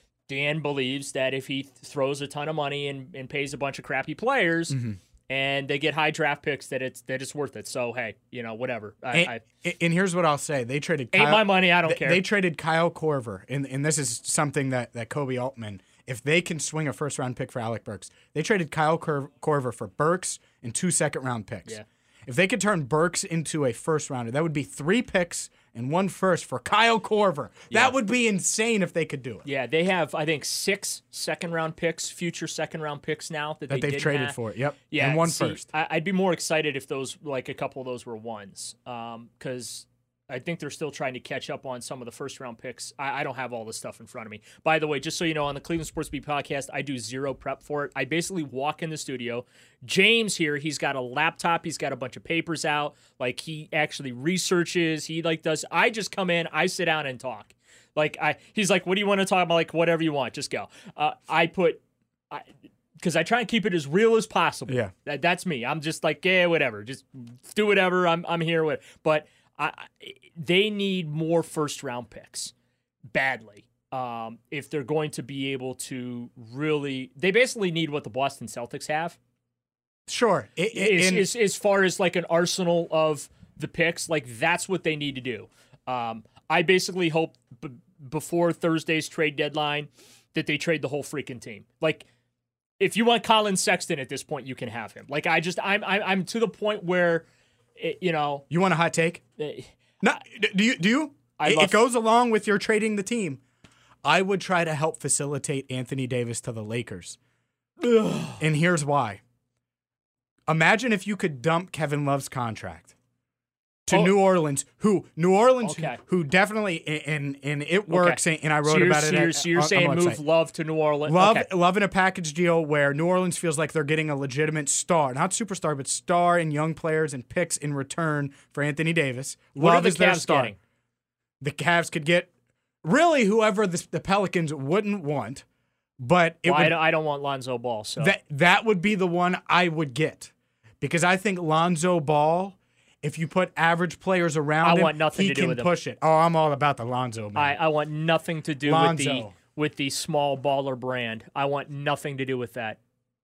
Dan believes that if he th- throws a ton of money and, and pays a bunch of crappy players. Mm-hmm. And they get high draft picks that it's that it's worth it. So hey, you know whatever. I, And, I, and here's what I'll say: they traded ain't Kyle, my money. I don't they, care. They traded Kyle Korver, and and this is something that that Kobe Altman. If they can swing a first round pick for Alec Burks, they traded Kyle Cor- Korver for Burks and two second round picks. Yeah. If they could turn Burks into a first rounder, that would be three picks and one first for Kyle Korver. Yeah. That would be insane if they could do it. Yeah, they have I think six second round picks, future second round picks now that, That they they've didn't traded have. for it. Yep. Yeah, And one see, first. I, I'd be more excited if those like a couple of those were ones, because I think they're still trying to catch up on some of the first round picks. I, I don't have all this stuff in front of me. By the way, just so you know, on the Cleveland Sports Beat podcast, I do zero prep for it. I basically walk in the studio. James here, he's got a laptop, he's got a bunch of papers out. Like he actually researches. He like does. I just come in, I sit down and talk. Like I, he's like, "What do you want to talk about?" Like whatever you want, just go. Uh, I put. I, because I try and keep it as real as possible. Yeah. That, that's me. I'm just like, yeah, whatever. Just do whatever. I'm I'm here with. But I, they need more first round picks badly. Um, if they're going to be able to really, they basically need what the Boston Celtics have. Sure. It, it, as, in, as, as far as like an arsenal of the picks, like that's what they need to do. Um, I basically hope b- before Thursday's trade deadline that they trade the whole freaking team. Like, if you want Colin Sexton at this point, you can have him. Like, I just, I'm, I'm, I'm to the point where, it, you know, you want a hot take? Uh, no, do you? Do you? I it, love, it goes along with your trading the team. I would try to help facilitate Anthony Davis to the Lakers, ugh. And here's why. Imagine if you could dump Kevin Love's contract to oh. New Orleans, who New Orleans, okay. who, who definitely and and it works. Okay. And I wrote so about so it. You're, at, so you're on, saying on move Love to New Orleans? Love, okay. Love in a package deal where New Orleans feels like they're getting a legitimate star, not superstar, but star and young players and picks in return for Anthony Davis. What Love are the is their Cavs star. getting? The Cavs could get really whoever the, the Pelicans wouldn't want, but it well, would, I, don't, I don't want Lonzo Ball. So that that would be the one I would get because I think Lonzo Ball. If you put average players around I him, want nothing he to do can with him. push it. Oh, I'm all about the Lonzo, man. I, I want nothing to do Lonzo. with the with the small baller brand. I want nothing to do with that.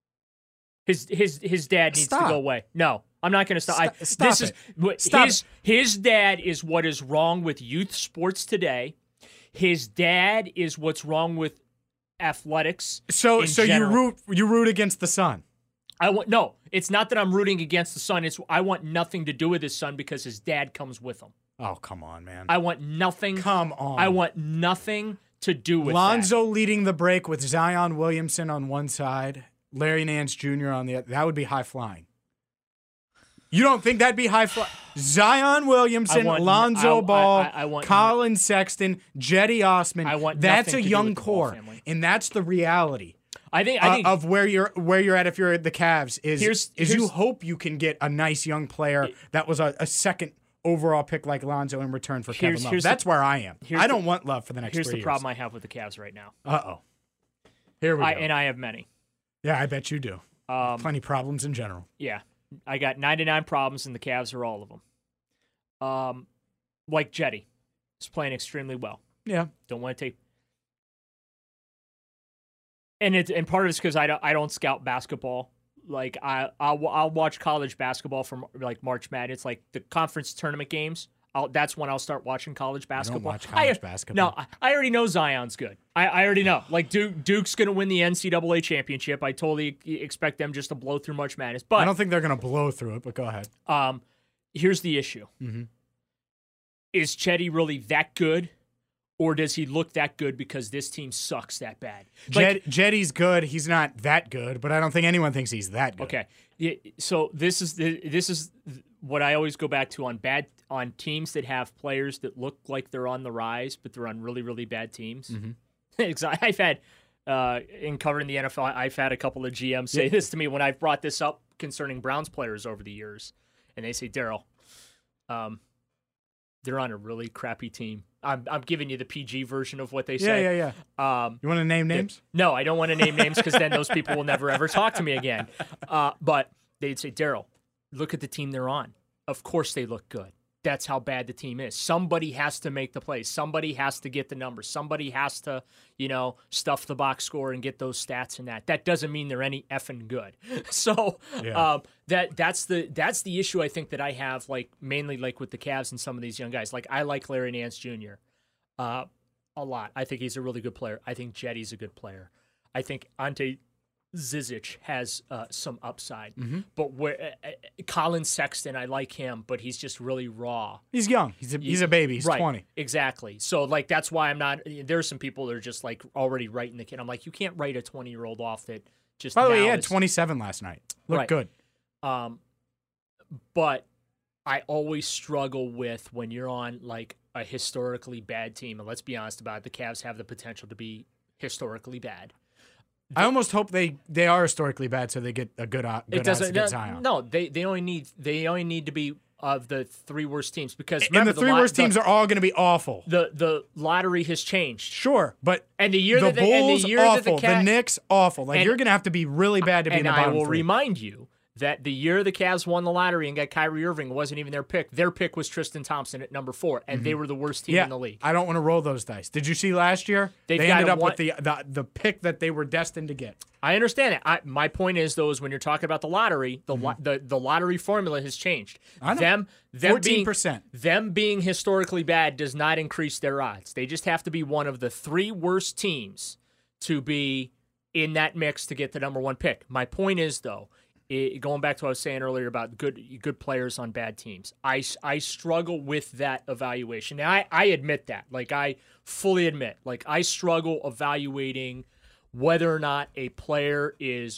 His his his dad needs Stop. to go away. No, I'm not going to stop. Stop, I, stop this it. is what- Stop his his dad is what is wrong with youth sports today. His dad is what's wrong with athletics. so in so general. you root you root against the Sun. I want no. It's not that I'm rooting against the son. It's I want nothing to do with his son because his dad comes with him. Oh, come on, man. I want nothing. Come on. I want nothing to do with Lonzo that. leading the break with Zion Williamson on one side, Larry Nance Junior on the other. That would be high flying. You don't think that'd be high flying? Zion Williamson, I want- Lonzo I- Ball, I- I want- Colin Sexton, Jetty Osman. I want that's nothing a to do young with the Ball core, family. and that's the reality. I think. I Uh, think of where you're where you're at if you're the Cavs is Here's- is you here's- hope you can get a nice young player that was a, a second overall pick like Lonzo in return for Kevin Here's- Love. here's That's the- where I am. here's I the- don't want Love for the next here's three the problem I have with the Cavs right now. Uh oh. Here we I, go. and I have many. yeah, I bet you do. Um, Plenty problems in general. yeah, I got ninety-nine problems, and the Cavs are all of them. Um, like Jetty, is playing extremely well. Yeah. Don't want to take. And it and part of it's because I don't I don't scout basketball. Like I I'll, I'll watch college basketball from like March Madness, like the conference tournament games. I'll, that's when I'll start watching college basketball. watch college I, basketball. No, I, I already know Zion's good. I, I already know. Like Duke Duke's gonna win the N C double A championship. I totally expect them just to blow through March Madness. But I don't think they're going to blow through it, but go ahead. um, here's the issue: mm-hmm. is Chetty really that good? Or does he look that good because this team sucks that bad? Like, Jet, Jetty's good. He's not that good, but I don't think anyone thinks he's that good. okay, yeah, so this is the, this is what I always go back to on bad on teams that have players that look like they're on the rise, but they're on really really bad teams. Mm-hmm. I've had uh, in covering the N F L, I've had a couple of G Ms say Yeah. this to me when I've brought this up concerning Browns players over the years, and they say, Daryl, um, they're on a really crappy team. I'm I'm giving you the P G version of what they Yeah, say. yeah, yeah. Um, You want to name names? no, I don't want to name names because then those people will never ever talk to me again. Uh, but they'd say, Daryl, look at the team they're on. Of course they look good. That's how bad the team is. Somebody has to make the plays. Somebody has to get the numbers. Somebody has to, you know, stuff the box score and get those stats and that. That doesn't mean they're any effing good. So Yeah. um, that that's the that's the issue I think that I have, like mainly like with the Cavs and some of these young guys. Like I like Larry Nance Junior Uh, a lot. I think he's a really good player. I think Jetty's a good player. I think Ante Zizic has uh, some upside. Mm-hmm. But where uh, uh, Colin Sexton, I like him, but he's just really raw. He's young. He's a, he's a baby. He's right, twenty. Exactly. So like that's why I'm not. There are some people that are just like already writing the kid. I'm like, you can't write a twenty year old off that just. By the way, he now had is- twenty-seven last night. Looked Right. good. Um, but I always struggle with when you're on like a historically bad team, and let's be honest about it, the Cavs have the potential to be historically bad. I almost hope they, they are historically bad so they get a good, uh, good It odds to doesn't. get No, Zion. no, they they only need they only need to be of the three worst teams because and remember, the three lot, worst teams the, are all going to be awful. The the lottery has changed. Sure, but and the year the that the, Bulls and the year awful, that the, Cat, the Knicks awful. Like and, you're going to have to be really bad to be in the bottom And I will three. remind you that the year the Cavs won the lottery and got Kyrie Irving wasn't even their pick. Their pick was Tristan Thompson at number four, and mm-hmm. they were the worst team yeah, in the league. I don't want to roll those dice. Did you see last year? They've they got ended up one, with the, the the pick that they were destined to get. I understand it. I, my point is, though, is when you're talking about the lottery, the mm-hmm. lo- the, the lottery formula has changed. I know. Them, them fourteen percent. Being, them being historically bad does not increase their odds. They just have to be one of the three worst teams to be in that mix to get the number one pick. My point is, though, it, going back to what I was saying earlier about good good players on bad teams, I, I struggle with that evaluation. Now, I, I admit that. Like, I fully admit. Like, I struggle evaluating whether or not a player is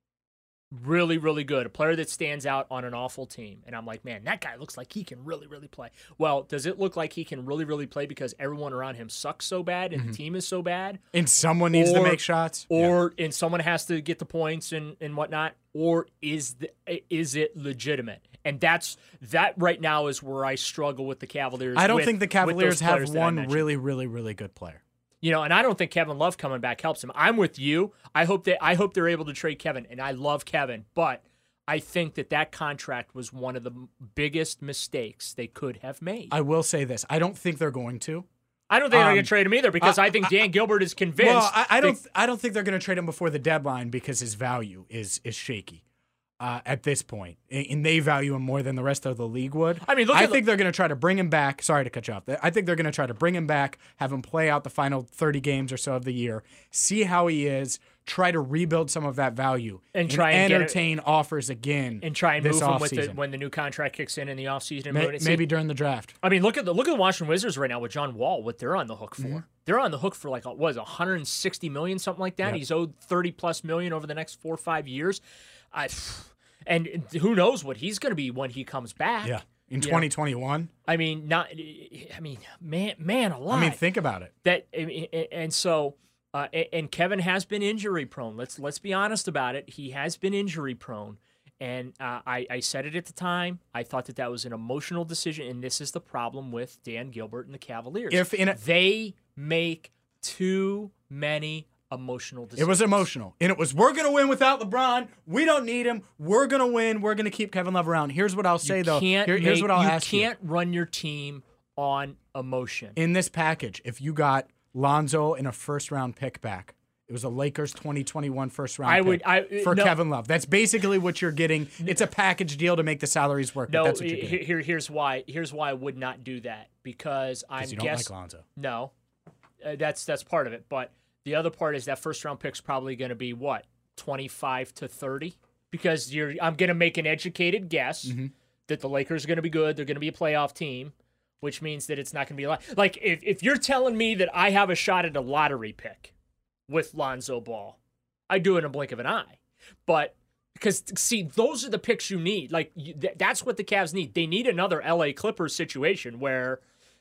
really, really good, a player that stands out on an awful team. And I'm like, man, that guy looks like he can really, really play. Well, does it look like he can really, really play because everyone around him sucks so bad and mm-hmm. the team is so bad? And someone needs or, to make shots? Or yeah. and someone has to get the points and, and whatnot? Or is the, is it legitimate? And that's that right now is where I struggle with the Cavaliers. I don't with, think the Cavaliers have one really, really, really good player. You know, and I don't think Kevin Love coming back helps him. I'm with you. I hope that I hope they're able to trade Kevin, and I love Kevin, but I think that that contract was one of the biggest mistakes they could have made. I will say this: I don't think they're going to. I don't think um, they're going to trade him either because I, I think Dan I, Gilbert is convinced. Well, I, I don't. That, I don't think they're going to trade him before the deadline because his value is is shaky. Uh, at this point, and they value him more than the rest of the league would. I mean, look I at think the- they're going to try to bring him back. Sorry to cut you off. I think they're going to try to bring him back, have him play out the final thirty games or so of the year, see how he is, try to rebuild some of that value, and try and, and entertain it, offers again, and try and this move him with the, when the new contract kicks in in the offseason. May, maybe during the draft. I mean, look at the look at the Washington Wizards right now with John Wall. What they're on the hook for? Mm-hmm. They're on the hook for like what was one hundred sixty million, something like that. Yep. He's owed thirty plus million over the next four or five years. I. And who knows what he's going to be when he comes back? Yeah, in twenty twenty-one. I mean, not. I mean, man, man, alive. I mean, think about it. That and so, uh, and Kevin has been injury prone. Let's let's be honest about it. He has been injury prone, and uh, I I said it at the time. I thought that that was an emotional decision, and this is the problem with Dan Gilbert and the Cavaliers. If in a- they make too many. Emotional decisions. It was emotional. And it was, we're going to win without LeBron. We don't need him. We're going to win. We're going to keep Kevin Love around. Here's what I'll say, you though. Can't Here, make, here's what I'll you ask you. You can't run your team on emotion. In this package, if you got Lonzo and a first-round pick back, it was a Lakers twenty twenty-one first-round I pick would, I, for no. Kevin Love. That's basically what you're getting. It's a package deal to make the salaries work. No, but that's what you're getting. Here, here's why. Here's why I would not do that. Because I'm you don't guess, like Lonzo. No. Uh, that's, that's part of it. But the other part is that first round pick's probably going to be what, twenty-five to thirty? Because you're, I'm going to make an educated guess mm-hmm. that the Lakers are going to be good. They're going to be a playoff team, which means that it's not going to be a lot. Like if, if you're telling me that I have a shot at a lottery pick with Lonzo Ball, I do it in a blink of an eye. But because see, those are the picks you need. Like th- that's what the Cavs need. They need another L A Clippers situation where.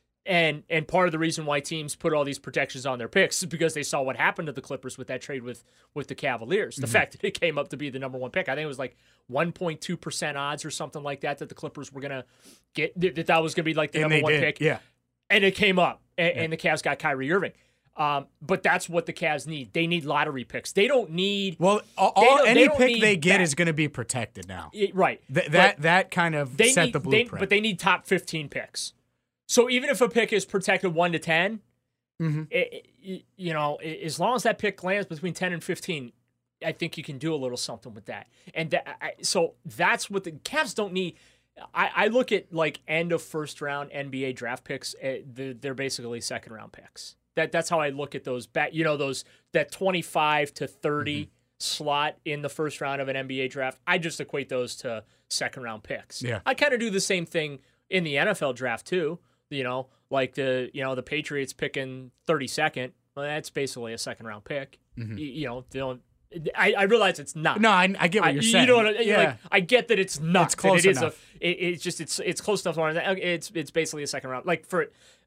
And and part of the reason why teams put all these protections on their picks is because they saw what happened to the Clippers with that trade with, with the Cavaliers. The mm-hmm. fact that it came up to be the number one pick, I think it was like one point two percent odds or something like that that the Clippers were going to get, that that was going to be like the and number one did. pick. Yeah. And it came up, and, yeah. and the Cavs got Kyrie Irving. Um, but that's what the Cavs need. They need lottery picks. They don't need. Well, all, all any they pick they get that. is going to be protected now. It, right. Th- that that kind of they set need, the blueprint. They, but they need top fifteen picks. So even if a pick is protected one to ten, mm-hmm. it, it, you know, as long as that pick lands between ten and fifteen, I think you can do a little something with that. And that, I, so that's what the Cavs don't need. I, I look at like end of first round N B A draft picks. Uh, they're, they're basically second round picks. That that's how I look at those. Back, you know, those that twenty-five to thirty mm-hmm. slot in the first round of an N B A draft. I just equate those to second round picks. Yeah. I kind of do the same thing in the N F L draft too. You know, like the you know the Patriots picking thirty-second. Well, that's basically a second round pick. Mm-hmm. You, you know, they don't. I, I realize it's not. No, I, I get what you're I, saying. You know what I, yeah. like, I get that it's not. It's close it is enough. A, it, it's just it's it's close enough. To it's it's basically a second round. Like for uh,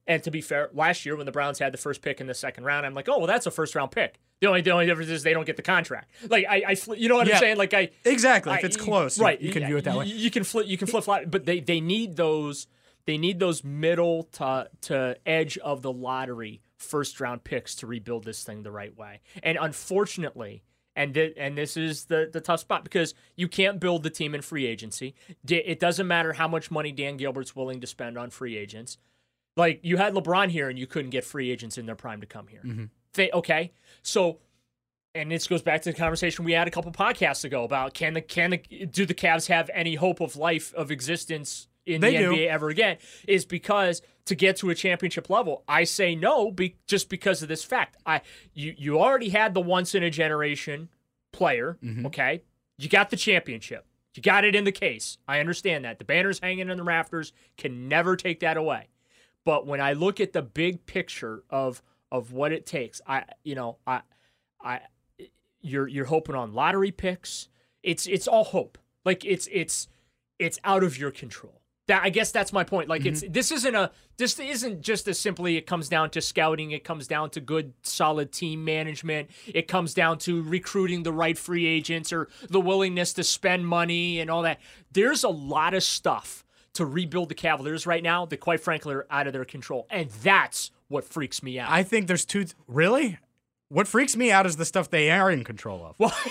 And to be fair, last year when the Browns had the first pick in the second round, I'm like, oh, well, that's a first round pick. The only the only difference is they don't get the contract. Like I, I you know what Yeah. I'm saying? Like I Exactly. I, If it's close, you- right? you can view it that way. You can flip, you can flip flop, but they they need those they need those middle to to edge of the lottery first round picks to rebuild this thing the right way. And unfortunately, and th- and this is the the tough spot because you can't build the team in free agency. D- It doesn't matter how much money Dan Gilbert's willing to spend on free agents. Like, you had LeBron here and you couldn't get free agents in their prime to come here. Mm-hmm. They, okay, so, and this goes back to the conversation we had a couple podcasts ago about can the can the do the Cavs have any hope of life of existence in They the do. N B A ever again? Is because to get to a championship level, I say no, be, just because of this fact. I you you already had the once in a generation player. Mm-hmm. Okay, you got the championship. You got it in the case. I understand that the banner's hanging in the rafters can never take that away. But when I look at the big picture of of what it takes, I you know I I you're you're hoping on lottery picks. It's it's all hope. Like it's it's it's out of your control. That I guess that's my point. Like Mm-hmm. it's this isn't a this isn't just as simply it comes down to scouting. It comes down to good solid team management. It comes down to recruiting the right free agents or the willingness to spend money and all that. There's a lot of stuff to rebuild the Cavaliers right now that, quite frankly, are out of their control. And that's what freaks me out. I think there's two. Th- really? What freaks me out is the stuff they are in control of. Well,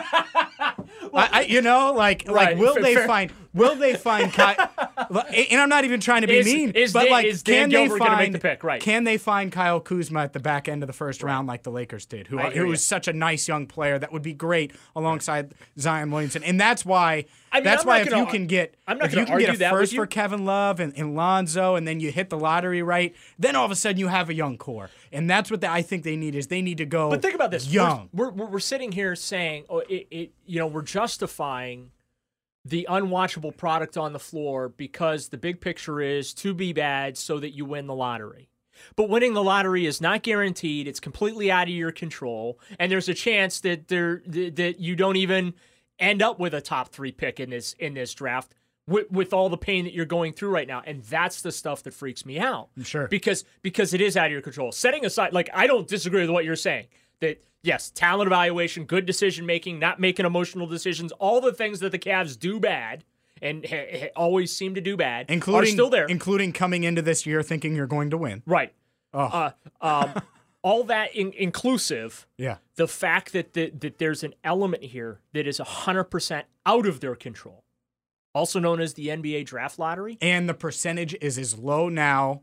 I, I, you know, like, Right, like, will fair- they fair. find? Will they find? Ky- and I'm not even trying to be Is- mean, is but Dan- like, is Dan can they Gilbert gonna find? make the pick? Right. Can they find Kyle Kuzma at the back end of the first round, like the Lakers did, who I hear who ya. was such a nice young player that would be great alongside Zion Williamson, and that's why. I mean, that's I'm why not if gonna- you can get, I'm not if gonna you can get argue a that with first you. for Kevin Love and, and Lonzo, and then you hit the lottery right, then all of a sudden you have a young core, and that's what the, I think they need is they need to go. But think about this. young. We're, we're, we're sitting here saying, oh, it, it, you know, we're justifying the unwatchable product on the floor because the big picture is to be bad so that you win the lottery. But winning the lottery is not guaranteed. It's completely out of your control. And there's a chance that there that you don't even end up with a top three pick in this in this draft with, with all the pain that you're going through right now. And that's the stuff that freaks me out. Sure. Because because it is out of your control. Setting aside, like, I don't disagree with what you're saying. That, yes, talent evaluation, good decision making, not making emotional decisions, all the things that the Cavs do bad and ha- ha- always seem to do bad including are still there. including coming into this year thinking you're going to win. Right. Oh. Uh, um, all that in- inclusive, Yeah. the fact that, that that there's an element here that is one hundred percent out of their control, also known as the N B A draft lottery. And the percentage is as low now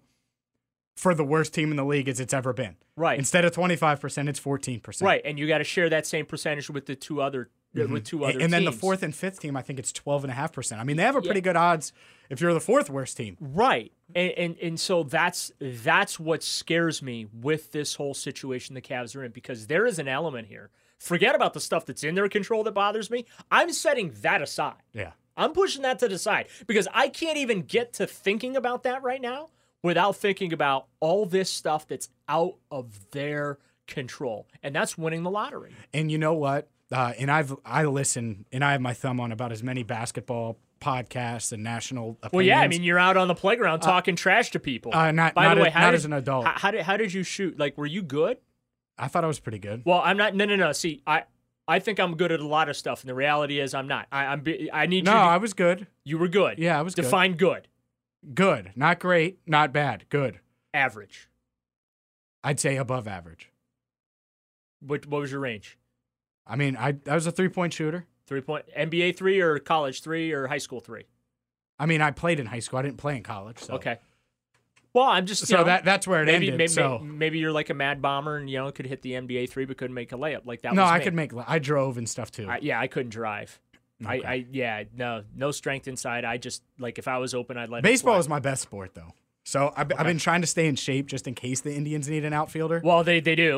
for the worst team in the league as it's ever been. Right. Instead of twenty-five percent, it's fourteen percent. Right, and you got to share that same percentage with the two other uh, with two other And, and then the teams. fourth and fifth team, I think it's twelve point five percent. I mean, they have a pretty good odds if you're the fourth worst team. Right. And, and and so that's that's what scares me with this whole situation the Cavs are in, because there is an element here. Forget about the stuff that's in their control that bothers me. I'm setting that aside. Yeah. I'm pushing that to the side because I can't even get to thinking about that right now without thinking about all this stuff that's out of their control. And that's winning the lottery. And you know what? Uh, and I've I listen and I have my thumb on about as many basketball podcasts and national opinions. Well, yeah, I mean, you're out on the playground talking trash to people. uh, not- By not the way, as- how not did, as an adult. How, how did how did you shoot? Like, were you good? I thought I was pretty good. Well, I'm not. No, no, no. See, I, I think I'm good at a lot of stuff, and the reality is I'm not. I, I'm. be- I need No, you. To, I was good. you were good. Yeah, I was good. Define good. Good. Not great. Not bad. Good. Average. I'd say above average. What What was your range? I mean, I, I was a three-point shooter. Three point N B A three or college three or high school three? I mean, I played in high school. I didn't play in college. So. Okay. Well, I'm just. You So know, that that's where it maybe ended. maybe so maybe you're like a mad bomber and you know could hit the N B A three but couldn't make a layup like that. no, was I me. could make. I drove and stuff too. I, yeah, I couldn't drive. I, Okay. I yeah no no strength inside. I just like if I was open, I'd let Baseball it is my best sport, though. So I've, I've been trying to stay in shape just in case the Indians need an outfielder. Well, they they do.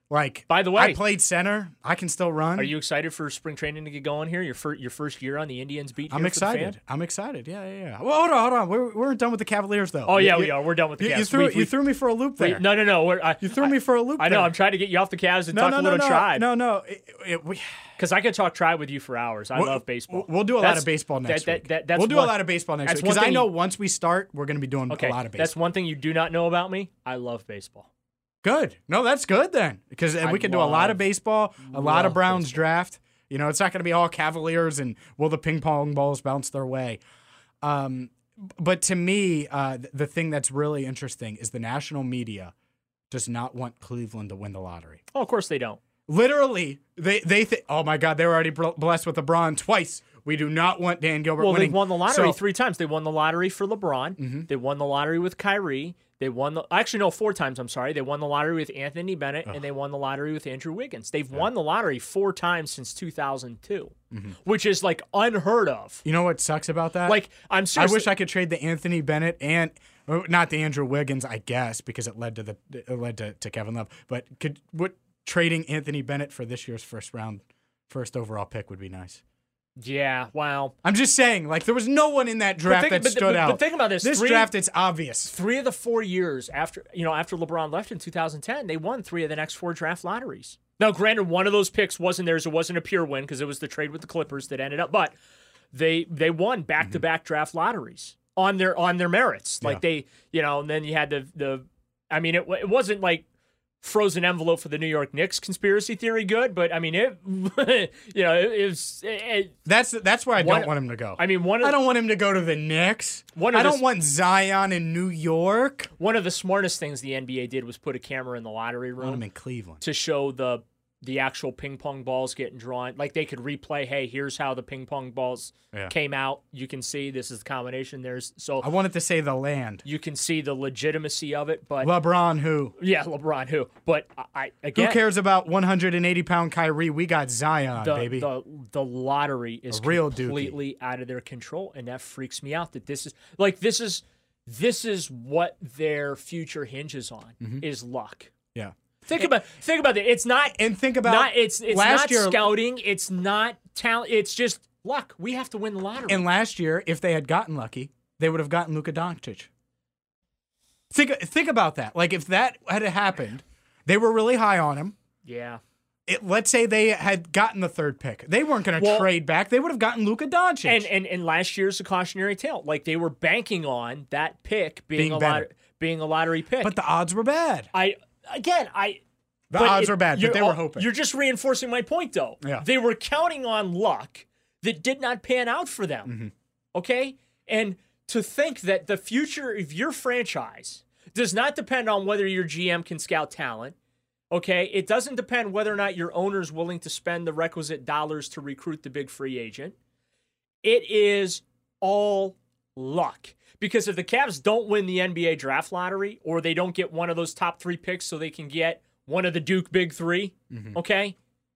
Like, by the way, I played center. I can still run. Are you excited for spring training to get going here? Your first, your first year on the Indians beat. Here I'm excited. I'm excited. Yeah, yeah, yeah. Well, hold on, hold on. We're, we're done with the Cavaliers, though. Oh, yeah, you, we are. We're done with the you, Cavs. You threw, we, we, you threw me for a loop there. We, no, no, no. We're, I, you threw I, me for a loop I there. know. I'm trying to get you off the Cavs and no, talk no, a no, little no, Tribe. No, no. It, it, we, Because I could talk Tribe with you for hours. I we'll, love baseball. We'll do a that's, lot of baseball next that, week. That, that, that's we'll do one, a lot of baseball next week. Because Because I know you, once we start, we're going to be doing okay, a lot of baseball. That's one thing you do not know about me. I love baseball. Good. No, that's good then. Because we can do a lot of baseball, a lot of Browns baseball. draft. You know, it's not going to be all Cavaliers and will the ping pong balls bounce their way. Um, but to me, uh, the thing that's really interesting is the national media does not want Cleveland to win the lottery. Oh, of course they don't. Literally, they they think, oh my God, they were already blessed with LeBron twice. We do not want Dan Gilbert well, winning. they've won the lottery So, three times. They won the lottery for LeBron. Mm-hmm. They won the lottery with Kyrie. They won the actually no four times. I'm sorry. They won the lottery with Anthony Bennett, Ugh. and they won the lottery with Andrew Wiggins. They've yeah. won the lottery four times since two thousand two, mm-hmm. which is like unheard of. You know what sucks about that? Like I'm serious. I wish I could trade the Anthony Bennett and not the Andrew Wiggins, I guess, because it led to the it led to, to Kevin Love. But could what trading Anthony Bennett for this year's first round, first overall pick would be nice. Yeah, wow. I'm just saying, like, there was no one in that draft think, that but, stood but, out. But think about this. This three, draft, it's obvious. Three of the four years after, you know, after LeBron left in two thousand ten, they won three of the next four draft lotteries. Now, granted, one of those picks wasn't theirs. It wasn't a pure win because it was the trade with the Clippers that ended up. But they they won back-to-back mm-hmm. draft lotteries on their on their merits. Like yeah. they, you know, and then you had the the. I mean, it it wasn't like frozen envelope for the New York Knicks conspiracy theory good, but I mean it you know it, it was it, it, that's that's where I one, don't want him to go. I mean one of I don't want him to go to the Knicks. One of I the, don't want Zion in New York. One of the smartest things the N B A did was put a camera in the lottery room. I want him in Cleveland to show the the actual ping pong balls getting drawn. Like they could replay, hey, here's how the ping pong balls yeah. came out. You can see this is the combination. There's so I wanted to say the land. You can see the legitimacy of it, but LeBron who? Yeah, LeBron who. But I again, who cares about one hundred eighty pound Kyrie? We got Zion, the, baby. The the lottery is a real completely dookie. out of their control, and that freaks me out. That this is like this is this is what their future hinges on mm-hmm. is luck. Yeah. Think about think about it. It's not and think about not, it's it's last not year, scouting. It's not talent. It's just luck. We have to win the lottery. And last year, if they had gotten lucky, they would have gotten Luka Doncic. Think think about that. Like if that had happened, they were really high on him. Yeah. It, let's say they had gotten the third pick. They weren't going to well, trade back. They would have gotten Luka Doncic. And, and and last year's a cautionary tale. Like they were banking on that pick being, being a lot, being a lottery pick. But the odds were bad. I again I. The odds it, were bad, but they were hoping. You're just reinforcing my point, though. Yeah. They were counting on luck that did not pan out for them. Mm-hmm. Okay? And to think that the future of your franchise does not depend on whether your G M can scout talent. Okay? It doesn't depend whether or not your owner's willing to spend the requisite dollars to recruit the big free agent. It is all luck. Because if the Cavs don't win the N B A draft lottery or they don't get one of those top three picks so they can get one of the Duke Big Three, mm-hmm. okay?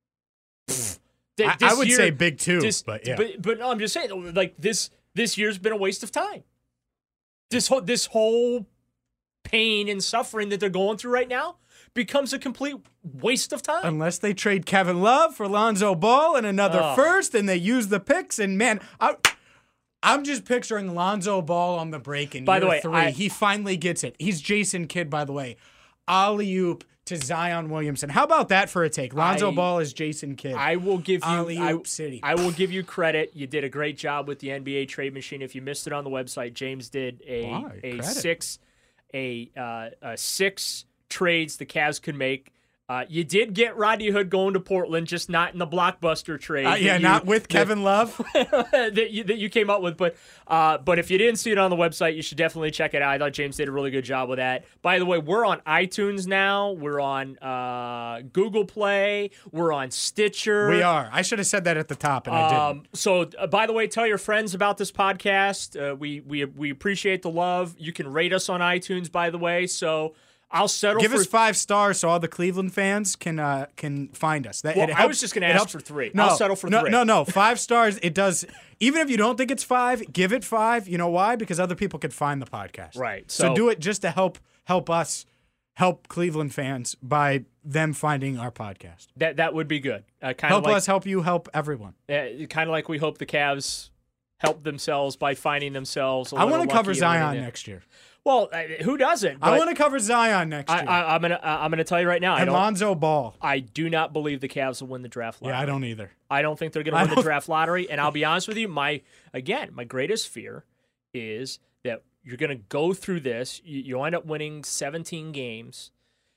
Pfft, th- I, I would year, say Big Two, this, but yeah. But, but no, I'm just saying, like this this year's been a waste of time. This whole this whole pain and suffering that they're going through right now becomes a complete waste of time. Unless they trade Kevin Love for Lonzo Ball and another oh. first, and they use the picks, and man, I, I'm just picturing Lonzo Ball on the break in by year the way, three. I, he finally gets it. He's Jason Kidd, by the way. Alley-oop to Zion Williamson. How about that for a take? Lonzo I, Ball is Jason Kidd. I will give you Alley-oop I, City. I will give you credit. You did a great job with the N B A trade machine. If you missed it on the website, James did a Why? a Credit. six a, uh, a six trades the Cavs could make. Uh, you did get Rodney Hood going to Portland, just not in the blockbuster trade. Uh, yeah, you, not with that, Kevin Love that you that you came up with. But uh, but if you didn't see it on the website, you should definitely check it out. I thought James did a really good job with that. By the way, we're on iTunes now. We're on uh, Google Play. We're on Stitcher. We are. I should have said that at the top, and um, I didn't. So, uh, by the way, tell your friends about this podcast. Uh, we we we appreciate the love. You can rate us on iTunes, by the way. So. I'll settle Give for... us five stars so all the Cleveland fans can uh, can find us. That, well, it helps, helps, I was just going to ask helps. for three. No, I'll settle for no, three. No, no, five stars. It does. Even if you don't think it's five, give it five. You know why? Because other people could find the podcast. Right. So, So do it just to help help us help Cleveland fans by them finding our podcast. That that would be good. Uh, kind help of like, us help you help everyone. Uh, kind of like we hope the Cavs help themselves by finding themselves. A I want to cover Zion winning. next year. Well, uh, who doesn't? I want to cover Zion next year. I, I, I'm gonna uh, I'm gonna tell you right now. And I don't, Lonzo Ball. I do not believe the Cavs will win the draft lottery. Yeah, I don't either. I don't think they're gonna win the draft lottery. And I'll be honest with you, my again, my greatest fear is that you're gonna go through this. You, you end up winning seventeen games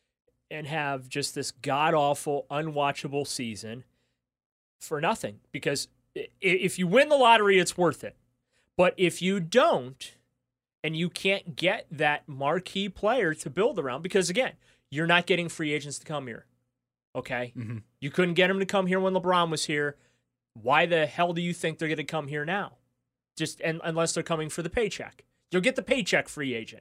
and have just this god awful, unwatchable season for nothing. Because if you win the lottery, it's worth it. But if you don't, and you can't get that marquee player to build around, because again, you're not getting free agents to come here. Okay? Mm-hmm. You couldn't get them to come here when LeBron was here. Why the hell do you think they're going to come here now? Just and, unless they're coming for the paycheck. You'll get the paycheck free agent.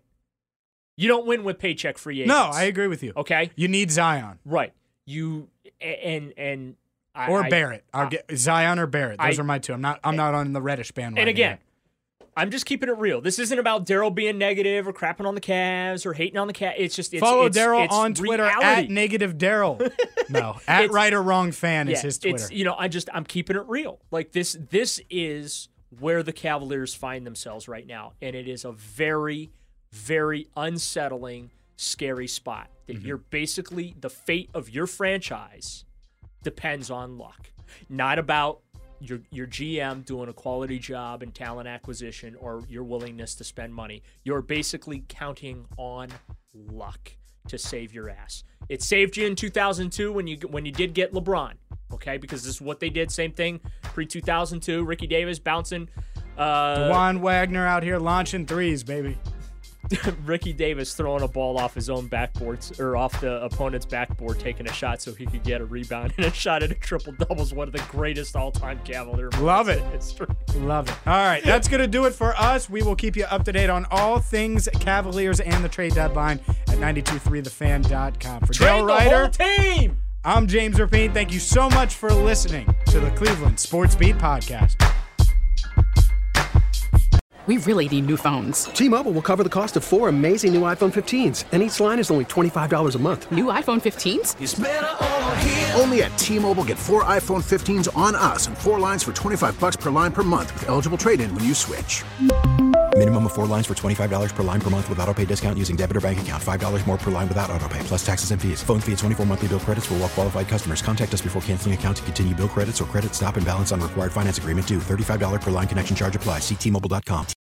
You don't win with paycheck free agents. No, I agree with you. Okay? You need Zion. Right. You and and I, or I, Barrett. I'll I, get Zion or Barrett. Those I, are my two. I'm not I'm not on the Reddish bandwagon. And again, yet. I'm just keeping it real. This isn't about Daryl being negative or crapping on the Cavs or hating on the Cavs. It's just it's, follow it's, Daryl it's on Twitter reality. at negative Daryl. No, at right or wrong fan yeah, is his Twitter. It's, you know, I just I'm keeping it real. Like this this is where the Cavaliers find themselves right now, and it is a very, very unsettling, scary spot. That Mm-hmm. you're basically the fate of your franchise depends on luck, not about your your G M doing a quality job in talent acquisition or your willingness to spend money. You're basically counting on luck to save your ass. It saved you in two thousand two when you when you did get LeBron, okay? Because this is what they did. Same thing pre two thousand two. Ricky Davis bouncing. Uh, DeJuan Wagner out here launching threes, baby. Ricky Davis throwing a ball off his own backboard or off the opponent's backboard, taking a shot so he could get a rebound and a shot at a triple double is one of the greatest all-time Cavalier moments Love it. in history. Love it. All right, that's going to do it for us. We will keep you up to date on all things Cavaliers and the trade deadline at nine two three the fan dot com. For Trade Dale the Ryder, whole team! I'm James Rapine. Thank you so much for listening to the Cleveland Sports Beat Podcast. We really need new phones. T-Mobile will cover the cost of four amazing new iPhone fifteens, and each line is only twenty-five dollars a month. New iPhone fifteens? It's better over here. Only at T-Mobile, get four iPhone fifteens on us and four lines for twenty-five dollars per line per month with eligible trade-in when you switch. Minimum of four lines for twenty-five dollars per line per month with autopay discount using debit or bank account. five dollars more per line without autopay, plus taxes and fees. Phone fee at twenty-four monthly bill credits for well-qualified customers. Contact us before canceling account to continue bill credits or credit stop and balance on required finance agreement due. thirty-five dollars per line connection charge applies. See T Mobile dot com.